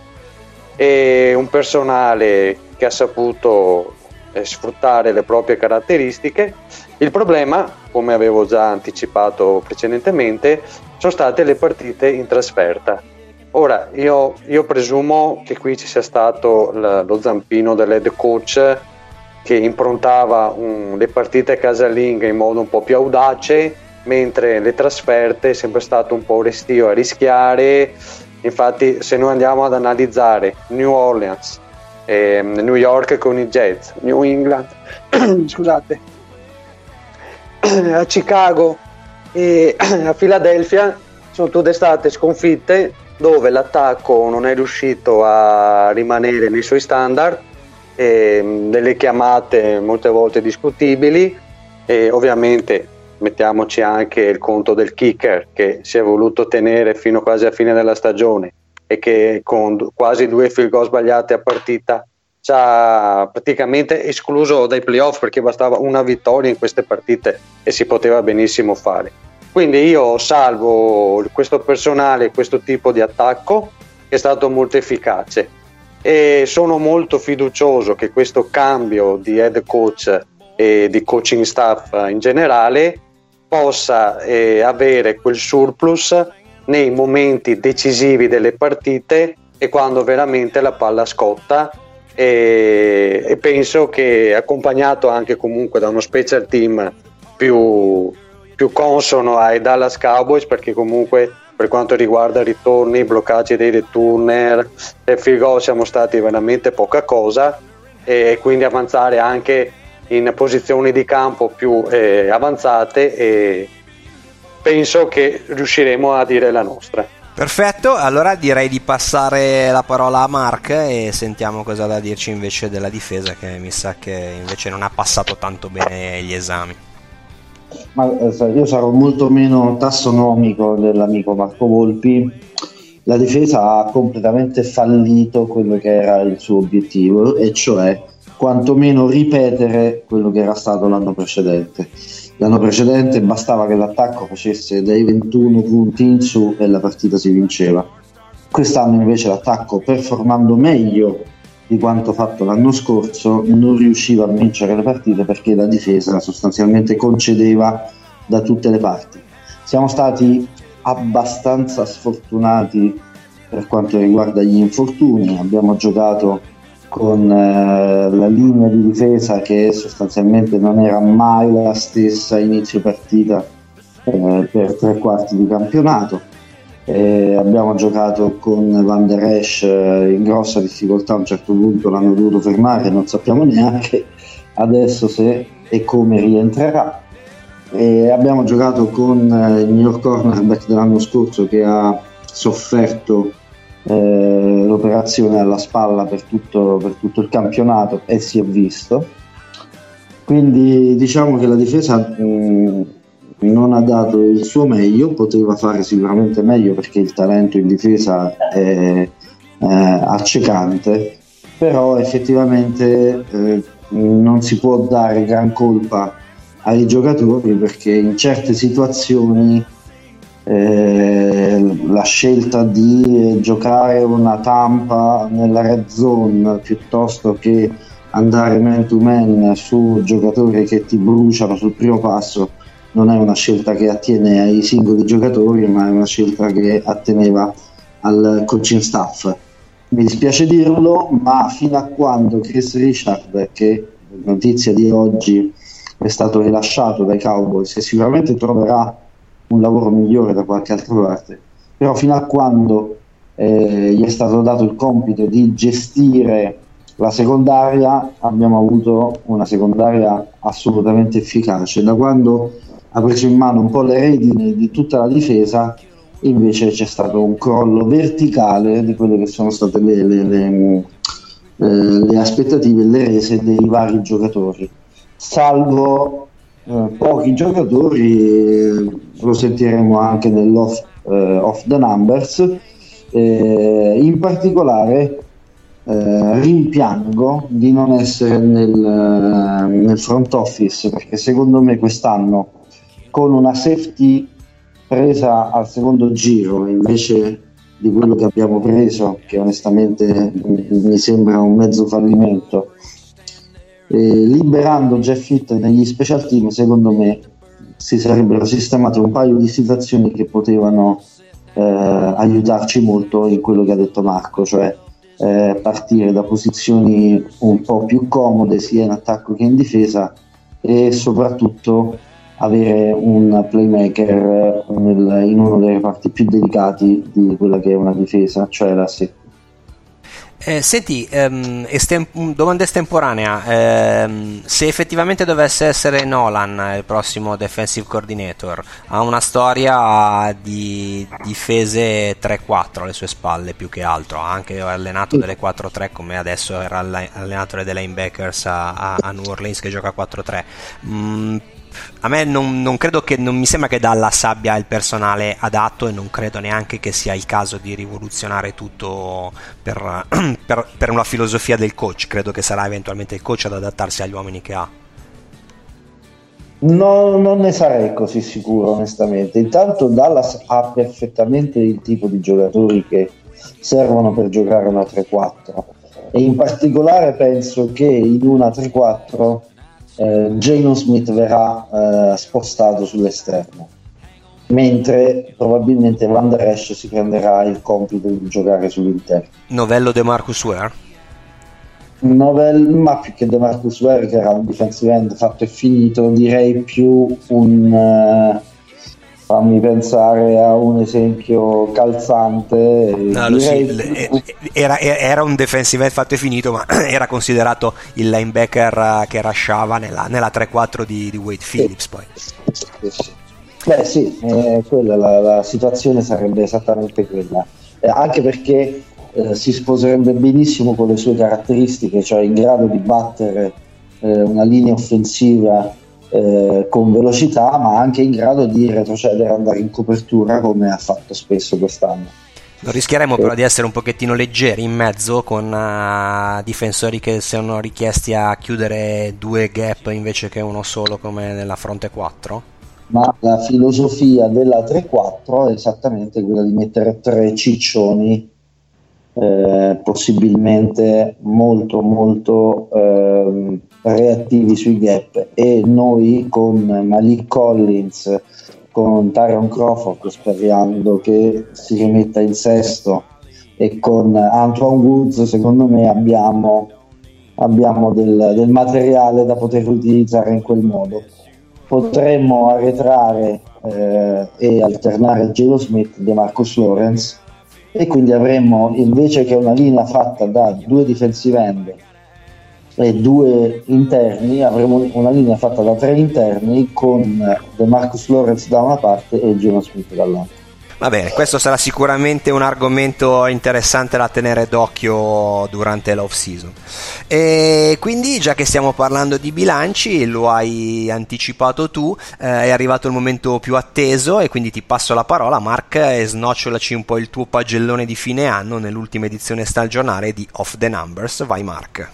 Speaker 5: e un personale che ha saputo eh, sfruttare le proprie caratteristiche. Il problema, come avevo già anticipato precedentemente, sono state le partite in trasferta. Ora, io, io presumo che qui ci sia stato l- lo zampino dell'head coach che improntava un, le partite casalinghe in modo un po' più audace, mentre le trasferte è sempre stato un po' restio a rischiare. Infatti, se noi andiamo ad analizzare New Orleans, ehm, New York con i Jets, New England, scusate, a Chicago e a Philadelphia, sono tutte state sconfitte dove l'attacco non è riuscito a rimanere nei suoi standard, e delle chiamate molte volte discutibili, e ovviamente mettiamoci anche il conto del kicker che si è voluto tenere fino quasi a fine della stagione e che con quasi due field goal sbagliati a partita ci ha praticamente escluso dai playoff, perché bastava una vittoria in queste partite e si poteva benissimo fare. Quindi io salvo questo personale, questo tipo di attacco che è stato molto efficace, e sono molto fiducioso che questo cambio di head coach e di coaching staff in generale possa eh, avere quel surplus nei momenti decisivi delle partite e quando veramente la palla scotta, e, e penso che, accompagnato anche comunque da uno special team più, più consono ai Dallas Cowboys, perché comunque per quanto riguarda ritorni, i bloccaggi dei returner e field goal siamo stati veramente poca cosa, e quindi avanzare anche in posizioni di campo più eh, avanzate, e penso che riusciremo a dire la nostra.
Speaker 6: Perfetto, allora direi di passare la parola a Mark e sentiamo cosa ha da dirci invece della difesa, che mi sa che invece non ha passato tanto bene gli esami.
Speaker 4: Ma io sarò molto meno tassonomico dell'amico Marco Volpi. La difesa ha completamente fallito quello che era il suo obiettivo, e cioè quantomeno ripetere quello che era stato l'anno precedente. L'anno precedente bastava che l'attacco facesse dai ventuno punti in su e la partita si vinceva. Quest'anno invece l'attacco, performando meglio di quanto fatto l'anno scorso, non riusciva a vincere le partite perché la difesa sostanzialmente concedeva da tutte le parti. Siamo stati abbastanza sfortunati per quanto riguarda gli infortuni, abbiamo giocato con eh, la linea di difesa che sostanzialmente non era mai la stessa inizio partita eh, per tre quarti di campionato. Eh, abbiamo giocato con Van Der Esch eh, in grossa difficoltà, a un certo punto l'hanno dovuto fermare, non sappiamo neanche adesso se e come rientrerà. E abbiamo giocato con eh, il miglior cornerback dell'anno scorso, che ha sofferto Eh, l'operazione alla spalla per tutto, per tutto il campionato, e si è visto. Quindi diciamo che la difesa mh, non ha dato il suo meglio, poteva fare sicuramente meglio perché il talento in difesa è eh, accecante, però effettivamente eh, non si può dare gran colpa ai giocatori, perché in certe situazioni Eh, la scelta di eh, giocare una Tampa nella red zone piuttosto che andare man to man su giocatori che ti bruciano sul primo passo non è una scelta che attiene ai singoli giocatori, ma è una scelta che atteneva al coaching staff. Mi dispiace dirlo, ma fino a quando Chris Richard, che notizia di oggi è stato rilasciato dai Cowboys e sicuramente troverà un lavoro migliore da qualche altra parte, però fino a quando eh, gli è stato dato il compito di gestire la secondaria, abbiamo avuto una secondaria assolutamente efficace. Da quando ha preso in mano un po' le redini di tutta la difesa, invece c'è stato un crollo verticale di quelle che sono state le, le, le, eh, le aspettative e le rese dei vari giocatori, salvo eh, pochi giocatori, eh, lo sentiremo anche nell'off eh, off the numbers. Eh, in particolare eh, rimpiango di non essere nel, nel front office, perché secondo me quest'anno, con una safety presa al secondo giro invece di quello che abbiamo preso, che onestamente mi sembra un mezzo fallimento, eh, liberando Jeff Hitt negli special team, secondo me si sarebbero sistemate un paio di situazioni che potevano eh, aiutarci molto in quello che ha detto Marco, cioè eh, partire da posizioni un po' più comode sia in attacco che in difesa, e soprattutto avere un playmaker nel, in uno dei reparti più delicati di quella che è una difesa, cioè la safety.
Speaker 6: Eh, senti, ehm, estem- domanda estemporanea, ehm, se effettivamente dovesse essere Nolan il prossimo defensive coordinator, ha una storia di difese tre quattro alle sue spalle più che altro, ha anche allenato delle quattro tre come adesso era allenatore dei linebackers a, a, a New Orleans che gioca quattro tre. Mm, a me non, non credo che non mi sembra che Dallas abbia il personale adatto e non credo neanche che sia il caso di rivoluzionare tutto per, per, per una filosofia del coach. Credo che sarà eventualmente il coach ad adattarsi agli uomini che ha.
Speaker 4: No, non ne sarei così sicuro onestamente. Intanto Dallas ha perfettamente il tipo di giocatori che servono per giocare una tre quattro e in particolare penso che in una tre quattro Eh, Jalen Smith verrà eh, spostato sull'esterno, mentre probabilmente Van Der Esch si prenderà il compito di giocare sull'interno.
Speaker 6: Novello De Marcus Ware?
Speaker 4: Novel, ma più che De Marcus Ware, che era un defensive end fatto e finito, direi più un uh, fammi pensare a un esempio calzante.
Speaker 6: No,
Speaker 4: direi...
Speaker 6: sì, era, era un defensive end fatto e finito, ma era considerato il linebacker che rushava nella, nella tre quattro di, di Wade Phillips. Poi
Speaker 4: sì, sì. Beh sì, eh, quella, la, la situazione sarebbe esattamente quella, eh, anche perché eh, si sposerebbe benissimo con le sue caratteristiche, cioè in grado di battere eh, una linea offensiva Eh, con velocità, ma anche in grado di retrocedere e andare in copertura come ha fatto spesso quest'anno.
Speaker 6: Non rischieremo però di essere un pochettino leggeri in mezzo con uh, difensori che sono richiesti a chiudere due gap invece che uno solo come nella fronte quattro?
Speaker 4: Ma la filosofia della tre quattro è esattamente quella di mettere tre ciccioni eh, possibilmente molto molto eh, reattivi sui gap, e noi con Malik Collins, con Tyron Crawford sperando che si rimetta in sesto, e con Antoine Woods secondo me abbiamo, abbiamo del, del materiale da poter utilizzare in quel modo. Potremmo arretrare eh, e alternare Jalen Smith e Marcus Lawrence, e quindi avremmo, invece che una linea fatta da due defensive end e due interni, avremo una linea fatta da tre interni con Marcus Lawrence da una parte e Jalen Smith dall'altra.
Speaker 6: Va bene, questo sarà sicuramente un argomento interessante da tenere d'occhio durante l'off season. E quindi, già che stiamo parlando di bilanci, lo hai anticipato tu, eh, è arrivato il momento più atteso, e quindi ti passo la parola, Mark, e snocciolaci un po' il tuo pagellone di fine anno nell'ultima edizione stagionale di Off the Numbers. Vai Mark.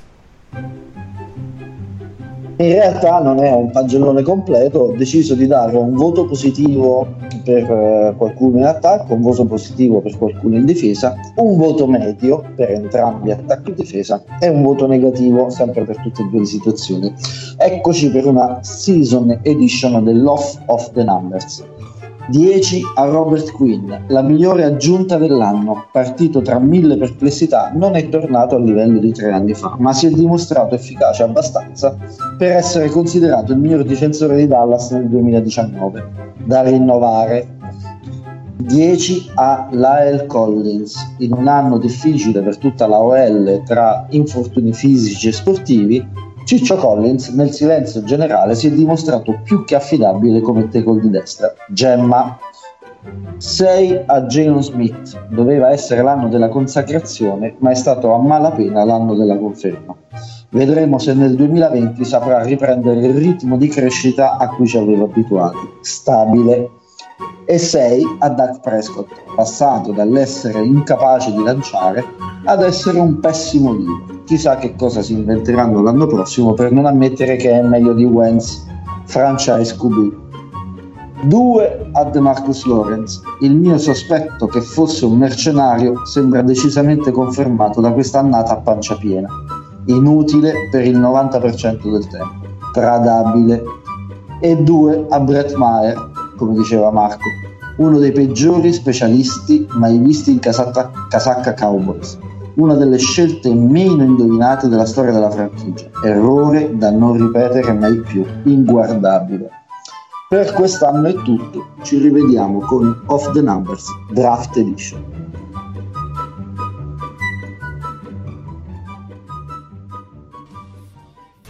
Speaker 4: In realtà non è un pagellone completo, ho deciso di dare un voto positivo per eh, qualcuno in attacco, un voto positivo per qualcuno in difesa, un voto medio per entrambi attacco e difesa e un voto negativo sempre per tutte e due le situazioni. Eccoci per una season edition dell'Off of the Numbers. dieci a Robert Quinn, la migliore aggiunta dell'anno, partito tra mille perplessità, non è tornato al livello di tre anni fa, ma si è dimostrato efficace abbastanza per essere considerato il miglior difensore di Dallas nel duemiladiciannove. Da rinnovare. dieci a La'el Collins, in un anno difficile per tutta la O L tra infortuni fisici e sportivi, Ciccio Collins nel silenzio generale si è dimostrato più che affidabile come tackle di destra. Gemma. sei a Jalen Smith, doveva essere l'anno della consacrazione, ma è stato a malapena l'anno della conferma. Vedremo se nel duemilaventi saprà riprendere il ritmo di crescita a cui ci aveva abituati. Stabile. E sei a Dak Prescott, passato dall'essere incapace di lanciare ad essere un pessimo leader. Chissà che cosa si inventeranno l'anno prossimo per non ammettere che è meglio di Wentz, franchise Q B. due a DeMarcus Lawrence, il mio sospetto che fosse un mercenario sembra decisamente confermato da quest'annata a pancia piena. Inutile per il novanta per cento del tempo, tradabile. E due a Brett Maher, come diceva Marco, uno dei peggiori specialisti mai visti in casacca, casacca Cowboys, una delle scelte meno indovinate della storia della franchigia, errore da non ripetere mai più, inguardabile. Per quest'anno è tutto, ci rivediamo con Off the Numbers Draft Edition.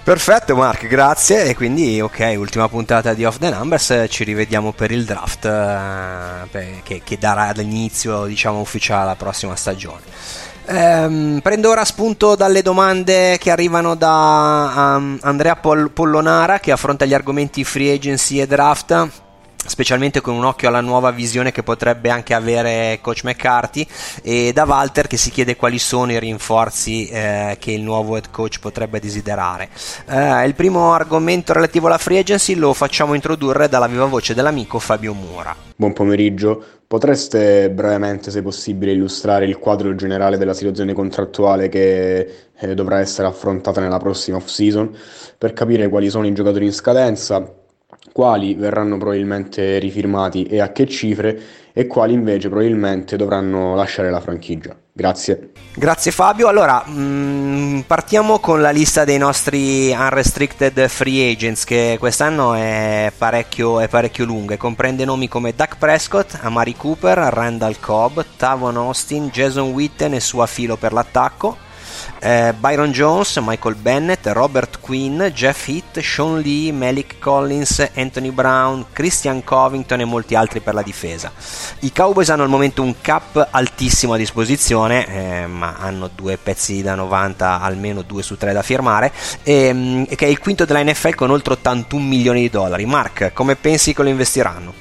Speaker 6: Perfetto Mark, grazie. E quindi ok, ultima puntata di Off the Numbers, ci rivediamo per il draft eh, che, che darà l'inizio, diciamo, ufficiale alla prossima stagione. Ehm, prendo ora spunto dalle domande che arrivano da um, Andrea Poll- Pollonara, che affronta gli argomenti free agency e draft, specialmente con un occhio alla nuova visione che potrebbe anche avere coach McCarthy, e da Walter, che si chiede quali sono i rinforzi eh, che il nuovo head coach potrebbe desiderare. Eh, il primo argomento relativo alla free agency lo facciamo introdurre dalla viva voce dell'amico Fabio Mura.
Speaker 7: Buon pomeriggio, potreste brevemente, se possibile, illustrare il quadro generale della situazione contrattuale che eh, dovrà essere affrontata nella prossima off-season, per capire quali sono i giocatori in scadenza, quali verranno probabilmente rifirmati e a che cifre, e quali invece probabilmente dovranno lasciare la franchigia. Grazie. Grazie
Speaker 6: Fabio. Allora, mh, partiamo con la lista dei nostri unrestricted free agents, che quest'anno è parecchio, è parecchio lunga e comprende nomi come Dak Prescott, Amari Cooper, Randall Cobb, Tavon Austin, Jason Witten e suo filo per l'attacco, Eh, Byron Jones, Michael Bennett, Robert Quinn, Jeff Heath, Sean Lee, Malik Collins, Anthony Brown, Christian Covington e molti altri per la difesa. I Cowboys hanno al momento un cap altissimo a disposizione, eh, ma hanno due pezzi da novanta, almeno due su tre da firmare, e, che è il quinto della N F L con oltre ottantuno milioni di dollari. Mark, come pensi che lo investiranno?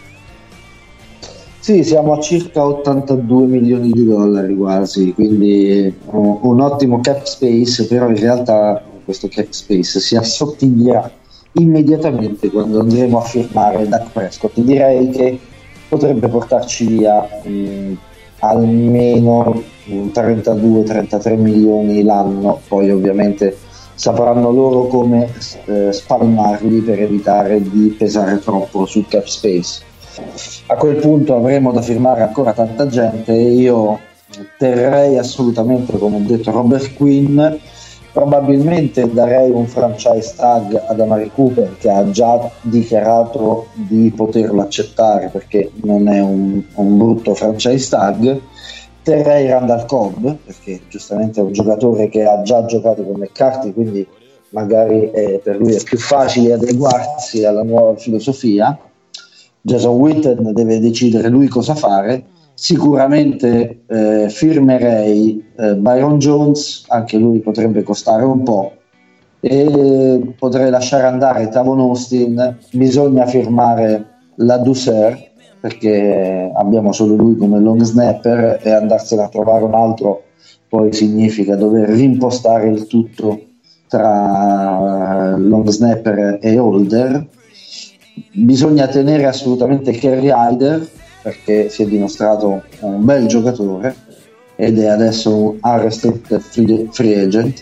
Speaker 4: Sì, siamo a circa ottantadue milioni di dollari quasi, quindi un, un ottimo cap space, però in realtà questo cap space si assottiglierà immediatamente quando andremo a firmare Dak Prescott. Direi che potrebbe portarci via mh, almeno trentadue trentatré milioni l'anno, poi ovviamente sapranno loro come eh, spalmarli per evitare di pesare troppo sul cap space. A quel punto avremo da firmare ancora tanta gente e io terrei assolutamente, come ho detto, Robert Quinn. Probabilmente darei un franchise tag ad Amari Cooper, che ha già dichiarato di poterlo accettare perché non è un, un brutto franchise tag. Terrei Randall Cobb perché giustamente è un giocatore che ha già giocato con McCarthy, quindi magari è, per lui è più facile adeguarsi alla nuova filosofia. Jason Witten deve decidere lui cosa fare. Sicuramente eh, firmerei eh, Byron Jones, anche lui potrebbe costare un po', e potrei lasciare andare Tavon Austin. Bisogna firmare la Duser perché abbiamo solo lui come long snapper, e andarsene a trovare un altro poi significa dover rimpostare il tutto tra long snapper e holder. Bisogna tenere assolutamente Kerry Hyder perché si è dimostrato un bel giocatore ed è adesso un unrestricted free agent.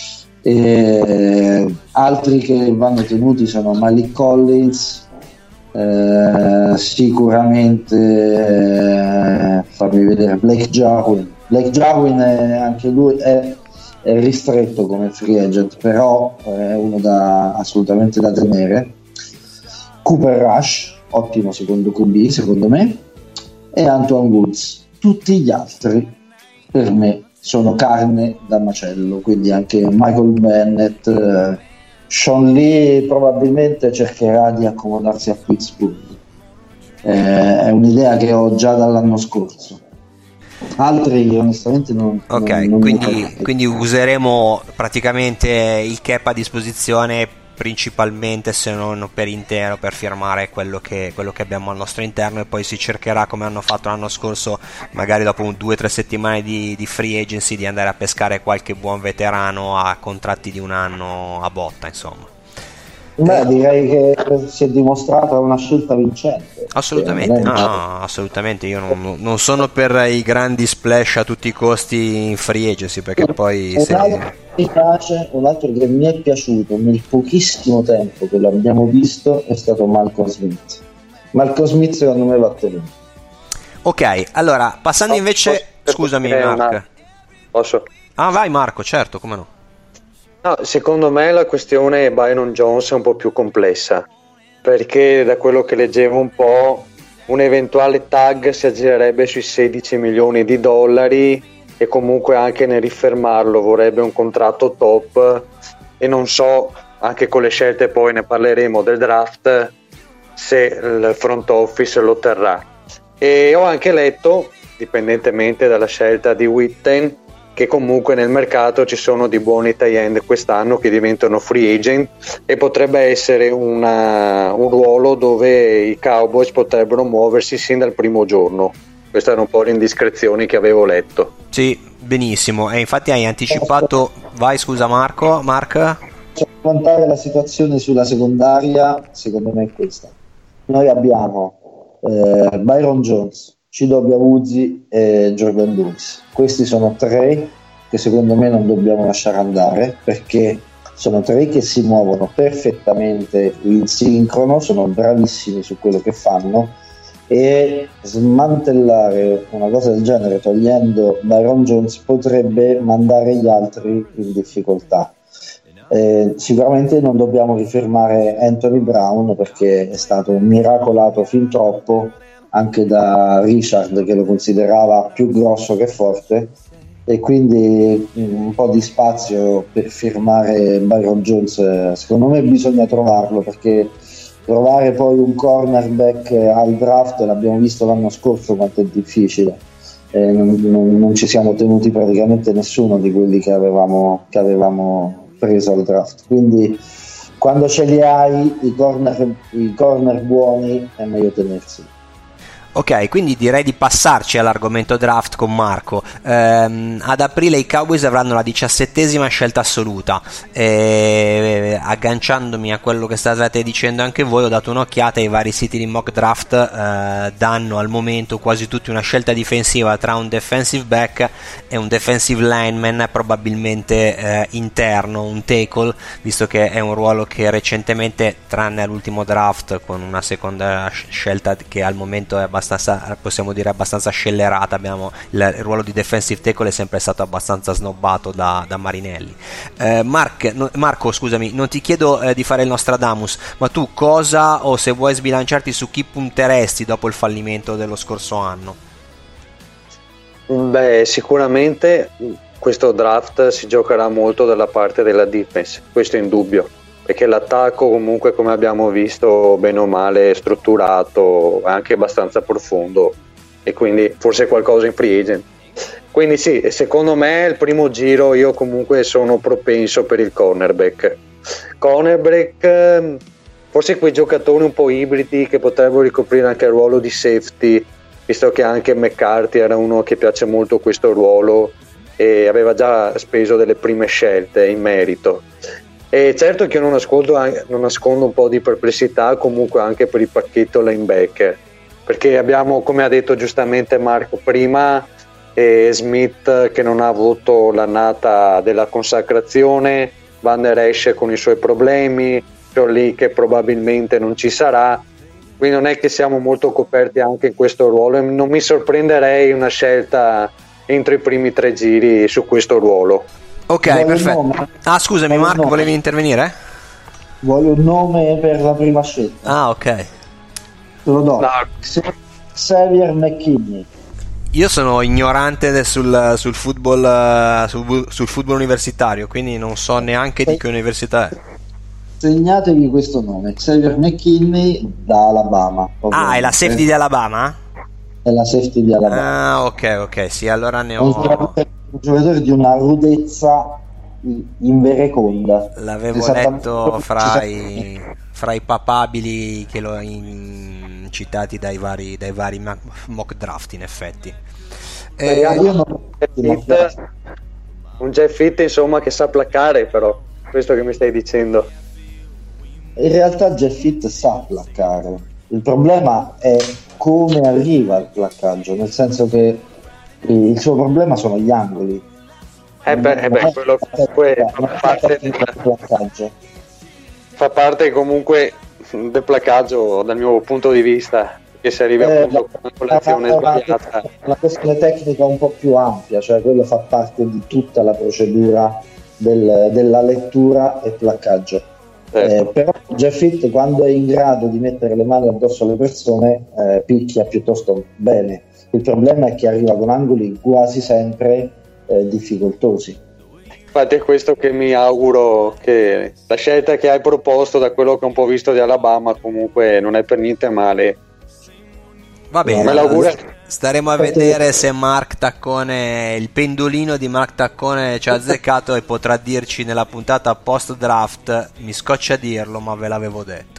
Speaker 4: E altri che vanno tenuti sono Malik Collins, eh, sicuramente eh, fammi vedere Blake Jarwin. Blake Jarwin è, anche lui è, è ristretto come free agent, però è uno da, assolutamente da tenere. Cooper Rush, ottimo secondo Q B secondo me, e Antoine Woods. Tutti gli altri per me sono carne da macello, quindi anche Michael Bennett, eh, Sean Lee probabilmente cercherà di accomodarsi a Pittsburgh, eh, è un'idea che ho già dall'anno scorso. Altri onestamente non.
Speaker 6: Ok,
Speaker 4: non, non
Speaker 6: quindi, quindi useremo praticamente il cap a disposizione principalmente, se non per intero, per firmare quello che, quello che abbiamo al nostro interno, e poi si cercherà, come hanno fatto l'anno scorso, magari dopo un due o tre settimane di, di free agency, di andare a pescare qualche buon veterano a contratti di un anno a botta, insomma.
Speaker 4: Beh, direi che si è dimostrata una scelta vincente.
Speaker 6: Assolutamente, no, no, assolutamente. Io non, non sono per i grandi splash a tutti i costi in free agency, perché poi
Speaker 4: un
Speaker 6: se...
Speaker 4: altro, mi piace, un altro che mi è piaciuto nel pochissimo tempo che l'abbiamo visto è stato Malcolm Smith. Malcolm Smith secondo me va tenuto.
Speaker 6: Ok, allora passando
Speaker 5: no,
Speaker 6: invece,
Speaker 5: posso,
Speaker 6: scusami
Speaker 5: Mark.
Speaker 6: Mark.
Speaker 5: Posso?
Speaker 6: Ah, vai Marco, certo, come no.
Speaker 5: No, secondo me la questione Byron Jones è un po' più complessa, perché da quello che leggevo un po', un eventuale tag si aggirerebbe sui sedici milioni di dollari, e comunque anche nel rifermarlo vorrebbe un contratto top, e non so anche con le scelte, poi ne parleremo del draft, se il front office lo terrà. E ho anche letto, dipendentemente dalla scelta di Witten, che comunque nel mercato ci sono di buoni tight end quest'anno che diventano free agent, e potrebbe essere una, un ruolo dove i Cowboys potrebbero muoversi sin dal primo giorno. Queste erano un po' le indiscrezioni che avevo letto.
Speaker 6: Sì, benissimo, e infatti hai anticipato. Vai, scusa Marco, Mark?
Speaker 4: Affrontare la situazione sulla secondaria, secondo me è questa. Noi abbiamo eh, Byron Jones, Chidobe Awuzie e Jordan Lewis. Questi sono tre che secondo me non dobbiamo lasciare andare, perché sono tre che si muovono perfettamente in sincrono, sono bravissimi su quello che fanno, e smantellare una cosa del genere togliendo Byron Jones potrebbe mandare gli altri in difficoltà. Eh, sicuramente non dobbiamo rifermare Anthony Brown, perché è stato miracolato fin troppo anche da Richard, che lo considerava più grosso che forte, e quindi un po' di spazio per firmare Byron Jones secondo me bisogna trovarlo, perché trovare poi un cornerback al draft, l'abbiamo visto l'anno scorso quanto è difficile, eh, non, non, non ci siamo tenuti praticamente nessuno di quelli che avevamo, che avevamo preso al draft, quindi quando ce li hai i corner, i corner buoni è meglio tenersi.
Speaker 6: Ok, quindi direi di passarci all'argomento draft con Marco. Ehm, ad aprile i Cowboys avranno la diciassettesima scelta assoluta. E, agganciandomi a quello che state dicendo anche voi, ho dato un'occhiata ai vari siti di mock draft. Eh, danno al momento quasi tutti una scelta difensiva tra un defensive back e un defensive lineman, probabilmente eh, interno, un tackle, visto che è un ruolo che recentemente, tranne all'ultimo draft con una seconda scelta che al momento è abbastanza, possiamo dire abbastanza scellerata, abbiamo il, il ruolo di defensive tackle è sempre stato abbastanza snobbato da, da Marinelli. eh, Mark, no, Marco scusami, non ti chiedo eh, di fare il Nostradamus, ma tu cosa, o se vuoi sbilanciarti, su chi punteresti dopo il fallimento dello scorso anno?
Speaker 5: Beh, sicuramente questo draft si giocherà molto dalla parte della defense, questo è indubbio, perché l'attacco comunque, come abbiamo visto, bene o male strutturato, è anche abbastanza profondo, e quindi forse qualcosa in free agent. Quindi sì, secondo me il primo giro io comunque sono propenso per il cornerback. Cornerback, forse quei giocatori un po' ibridi che potrebbero ricoprire anche il ruolo di safety, visto che anche McCarthy era uno che piace molto questo ruolo e aveva già speso delle prime scelte in merito. E certo che non nascondo, non nascondo un po' di perplessità comunque anche per il pacchetto linebacker, perché abbiamo, come ha detto giustamente Marco prima, eh, Smith che non ha avuto l'annata della consacrazione, Van Der Esch con i suoi problemi, Jolie che probabilmente non ci sarà, quindi non è che siamo molto coperti anche in questo ruolo, e non mi sorprenderei una scelta entro i primi tre giri su questo ruolo.
Speaker 6: Ok, voglio perfetto. Ah, scusami, voglio Marco, volevi intervenire?
Speaker 4: Voglio un nome per la prima scelta.
Speaker 6: Ah, ok.
Speaker 4: Te lo do. No. Xavier McKinney.
Speaker 6: Io sono ignorante sul, sul football sul, sul football universitario, quindi non so neanche di che università è.
Speaker 4: Segnatevi questo nome, Xavier McKinney da Alabama.
Speaker 6: Ah, è la safety di Alabama?
Speaker 4: È la safety di Alabama.
Speaker 6: Ah, ok, ok, sì, allora ne ho...
Speaker 4: Un giocatore di una rudezza invereconda.
Speaker 6: L'avevo letto fra i, fra i papabili che lo in, citati dai vari, dai vari mock draft, in effetti.
Speaker 5: Eh, io non... un Jeff Hitt, insomma, che sa placcare, però questo che mi stai dicendo.
Speaker 4: In realtà Jeff Hitt sa placcare, il problema è come arriva al placcaggio, nel senso che il suo problema sono gli angoli.
Speaker 5: Eh beh, eh beh quello comunque fa parte del placcaggio. Fa parte comunque del placcaggio dal mio punto di vista, che si arriva eh, appunto con una colazione sbagliata.
Speaker 4: Una questione tecnica un po' più ampia, cioè quello fa parte di tutta la procedura del, della lettura e placcaggio. Certo. Eh, però Jeff Hitt, quando è in grado di mettere le mani addosso alle persone, eh, picchia piuttosto bene. Il problema è che arriva con angoli quasi sempre eh, difficoltosi.
Speaker 5: infatti è questo che mi auguro, che la scelta che hai proposto, da quello che ho un po' visto di Alabama, comunque non è per niente male.
Speaker 6: Va bene,
Speaker 5: me l'auguro.
Speaker 6: Staremo a vedere se Mark Taccone, il pendolino di Mark Taccone ci ha azzeccato e potrà dirci nella puntata post draft, mi scoccia a dirlo ma ve l'avevo detto.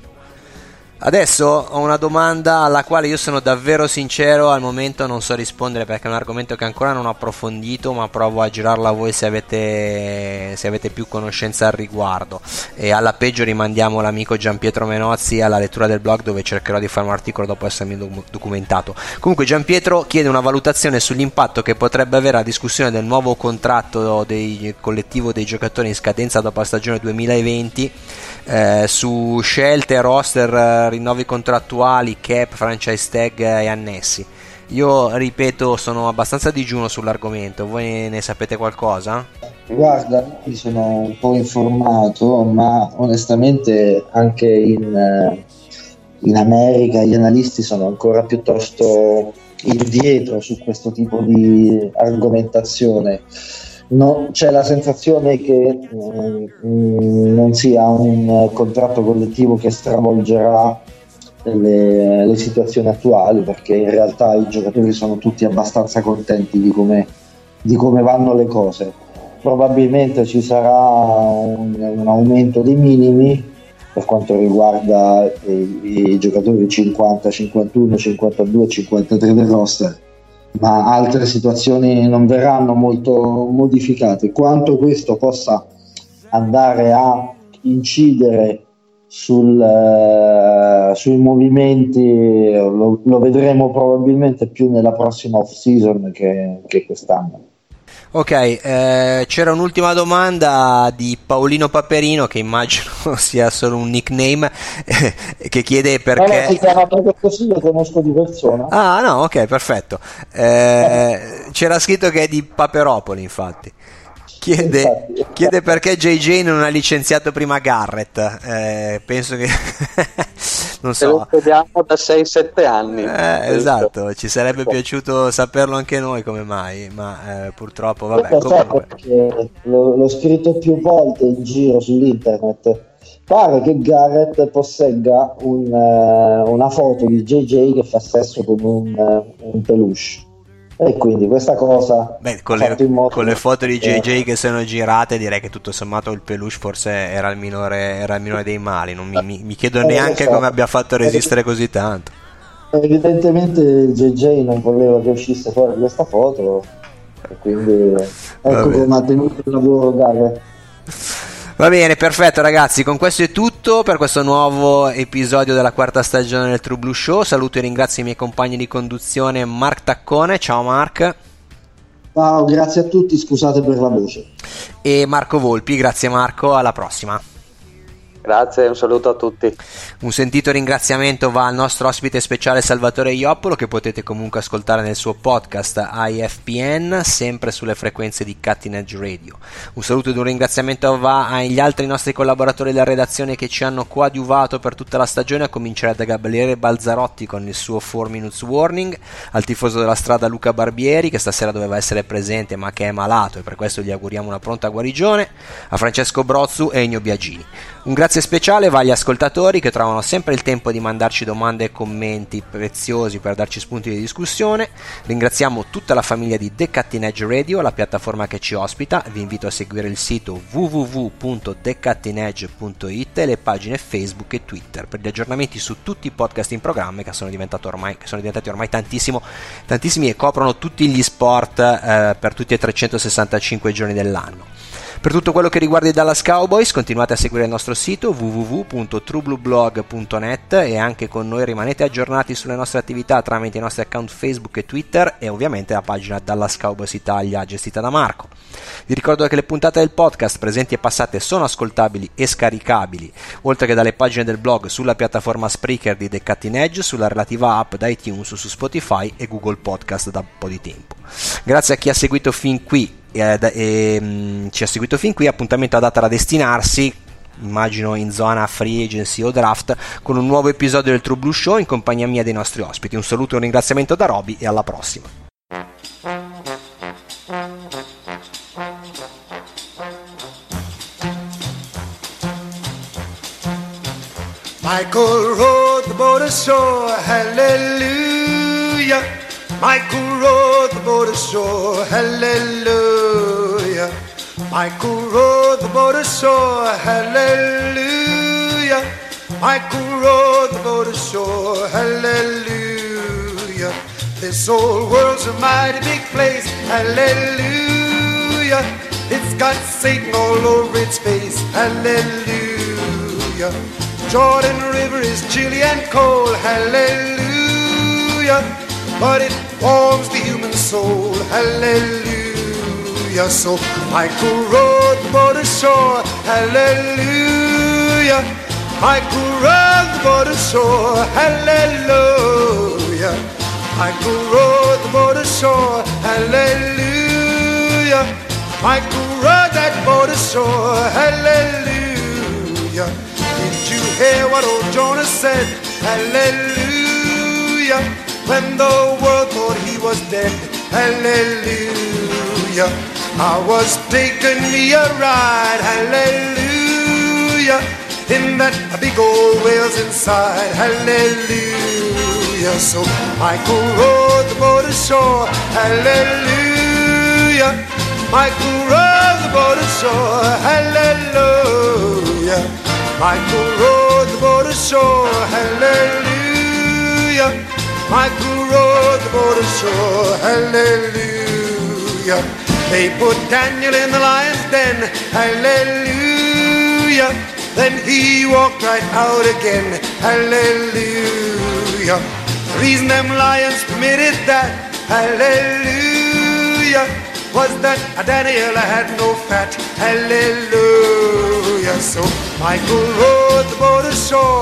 Speaker 6: Adesso ho una domanda alla quale io sono davvero sincero, al momento non so rispondere perché è un argomento che ancora non ho approfondito, ma provo a girarla a voi se avete, se avete più conoscenza al riguardo, e alla peggio rimandiamo l'amico Gianpietro Menozzi alla lettura del blog, dove cercherò di fare un articolo dopo essermi documentato. Comunque Gianpietro chiede una valutazione sull'impatto che potrebbe avere la discussione del nuovo contratto dei collettivo dei giocatori in scadenza dopo la stagione duemilaventi, eh, su scelte, roster, rinnovi contrattuali, cap, franchise tag e annessi. Io ripeto, sono abbastanza digiuno sull'argomento, voi ne sapete qualcosa?
Speaker 4: Guarda, mi sono un po' informato, ma onestamente anche in, in America gli analisti sono ancora piuttosto indietro su questo tipo di argomentazione. No, c'è la sensazione che mm, non sia un contratto collettivo che stravolgerà le, le situazioni attuali, perché in realtà i giocatori sono tutti abbastanza contenti di come, di come vanno le cose. Probabilmente ci sarà un, un aumento dei minimi per quanto riguarda i, i giocatori cinquanta, cinquantuno, cinquantadue, cinquantatré del roster, ma altre situazioni non verranno molto modificate. Quanto questo possa andare a incidere sul, uh, sui movimenti lo, lo vedremo probabilmente più nella prossima off season che, che quest'anno.
Speaker 6: Ok, eh, c'era un'ultima domanda di Paolino Paperino, che immagino sia solo un nickname, eh, che chiede perché...
Speaker 4: No, no, si chiama proprio così, lo conosco di persona.
Speaker 6: Ah no, ok, perfetto. Eh, c'era scritto che è di Paperopoli, infatti. Chiede, chiede perché J J non ha licenziato prima Garrett. Eh, penso che... non so.
Speaker 5: Lo vediamo da sei sette anni.
Speaker 6: Eh, esatto, ci sarebbe piaciuto saperlo anche noi come mai, ma eh, purtroppo vabbè. Comunque.
Speaker 4: L'ho, l'ho scritto più volte in giro sull'internet. Pare che Garrett possegga un, uh, una foto di J J che fa sesso con un, uh, un peluche. E quindi questa cosa,
Speaker 6: beh, con, le, con le foto di J J che sono girate, direi che tutto sommato il peluche forse era il minore, era il minore dei mali. Non mi, mi, mi chiedo neanche come abbia fatto a resistere così tanto.
Speaker 4: Evidentemente J J non voleva che uscisse fuori questa foto, e quindi ecco come ha tenuto il lavoro Garrett.
Speaker 6: Va bene, perfetto ragazzi, con questo è tutto per questo nuovo episodio della quarta stagione del True Blue Show. Saluto e ringrazio i miei compagni di conduzione, Mark Taccone, ciao Mark.
Speaker 4: Ciao, grazie a tutti, scusate per la voce.
Speaker 6: E Marco Volpi, grazie Marco, alla prossima.
Speaker 5: Grazie, un saluto a tutti.
Speaker 6: Un sentito ringraziamento va al nostro ospite speciale Salvatore Ioppolo, che potete comunque ascoltare nel suo podcast I F P N, sempre sulle frequenze di Cutting Edge Radio. Un saluto ed un ringraziamento va agli altri nostri collaboratori della redazione che ci hanno coadiuvato per tutta la stagione, a cominciare da Gabriele Balzarotti con il suo four minutes warning, al tifoso della strada Luca Barbieri, che stasera doveva essere presente ma che è malato e per questo gli auguriamo una pronta guarigione, a Francesco Brozzu e Ennio Biagini. Un grazie speciale va agli ascoltatori che trovano sempre il tempo di mandarci domande e commenti preziosi per darci spunti di discussione. Ringraziamo tutta la famiglia di The Cutting Edge Radio, la piattaforma che ci ospita. Vi invito a seguire il sito w w w punto the cutting edge punto it e le pagine Facebook e Twitter per gli aggiornamenti su tutti i podcast in programma, che sono diventati ormai, che sono diventati ormai tantissimo, tantissimi e coprono tutti gli sport eh, per tutti e trecentosessantacinque giorni dell'anno. Per tutto quello che riguarda i Dallas Cowboys continuate a seguire il nostro sito w w w punto true blue blog punto net e anche con noi rimanete aggiornati sulle nostre attività tramite i nostri account Facebook e Twitter e ovviamente la pagina Dallas Cowboys Italia gestita da Marco. Vi ricordo che le puntate del podcast presenti e passate sono ascoltabili e scaricabili, oltre che dalle pagine del blog sulla piattaforma Spreaker di The Cutting Edge, sulla relativa app da iTunes, su Spotify e Google Podcast da un po' di tempo. Grazie a chi ha seguito fin qui e, e mh, ci ha seguito fin qui. Appuntamento a data da destinarsi, immagino in zona free agency o draft, con un nuovo episodio del True Blue Show in compagnia mia dei nostri ospiti. Un saluto e un ringraziamento da Roby e alla prossima.
Speaker 8: Michael rowed the boat ashore, hallelujah. Michael rowed the boat ashore, hallelujah. Michael rowed the boat ashore, hallelujah. Michael rowed the boat ashore, hallelujah. This old world's a mighty big place, hallelujah. It's got Satan all over its face, hallelujah. Jordan River is chilly and cold, hallelujah. But it warms the human soul, hallelujah. So Michael rowed the boat ashore, hallelujah. Michael rowed the boat ashore, hallelujah. Michael rowed the boat ashore, hallelujah. Michael rowed that boat ashore, hallelujah. Did you hear what old Jonah said? Hallelujah. When the world thought he was dead, hallelujah. I was taking me a ride, hallelujah. In that big old whale's inside, hallelujah. So Michael rowed the boat ashore, hallelujah. Michael rowed the boat ashore, hallelujah. Michael rowed the boat ashore, hallelujah. Michael rowed the boat ashore, hallelujah. They put Daniel in the lion's den, hallelujah. Then he walked right out again, hallelujah. The reason them lions permitted that, hallelujah, was that Daniel had no fat, hallelujah. So Michael rowed the boat ashore,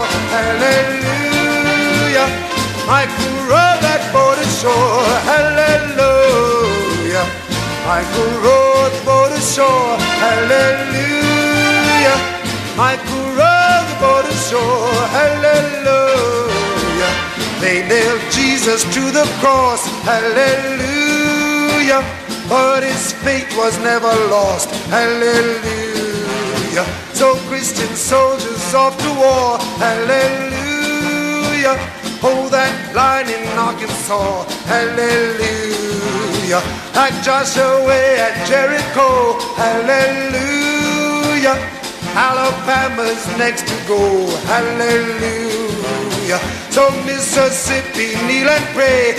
Speaker 8: hallelujah. Michael rowed that boat ashore, hallelujah. Michael rowed the boat ashore, hallelujah. Michael rowed the boat ashore, hallelujah. They nailed Jesus to the cross, hallelujah. But his faith was never lost, hallelujah. So Christian soldiers off to war, hallelujah. Oh, that line in Arkansas, hallelujah. Like Joshua at Jericho, hallelujah. Alabama's next to go, hallelujah. So Mississippi, kneel and pray,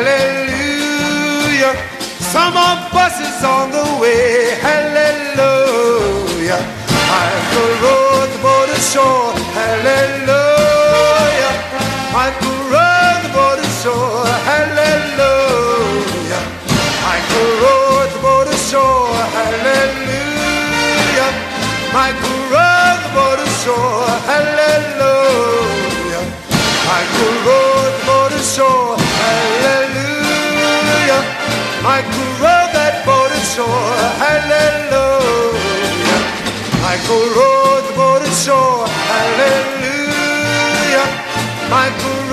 Speaker 8: hallelujah. Some more buses on the way, hallelujah. Michael rowed the boat ashore, hallelujah. Michael rowed the boat ashore, hallelujah. Michael rowed the boat ashore, hallelujah. Michael rowed the boat ashore, hallelujah. Michael rowed the boat ashore, hallelujah. Michael rowed that boat ashore, hallelujah. Michael rowed the boat ashore, hallelujah. Michael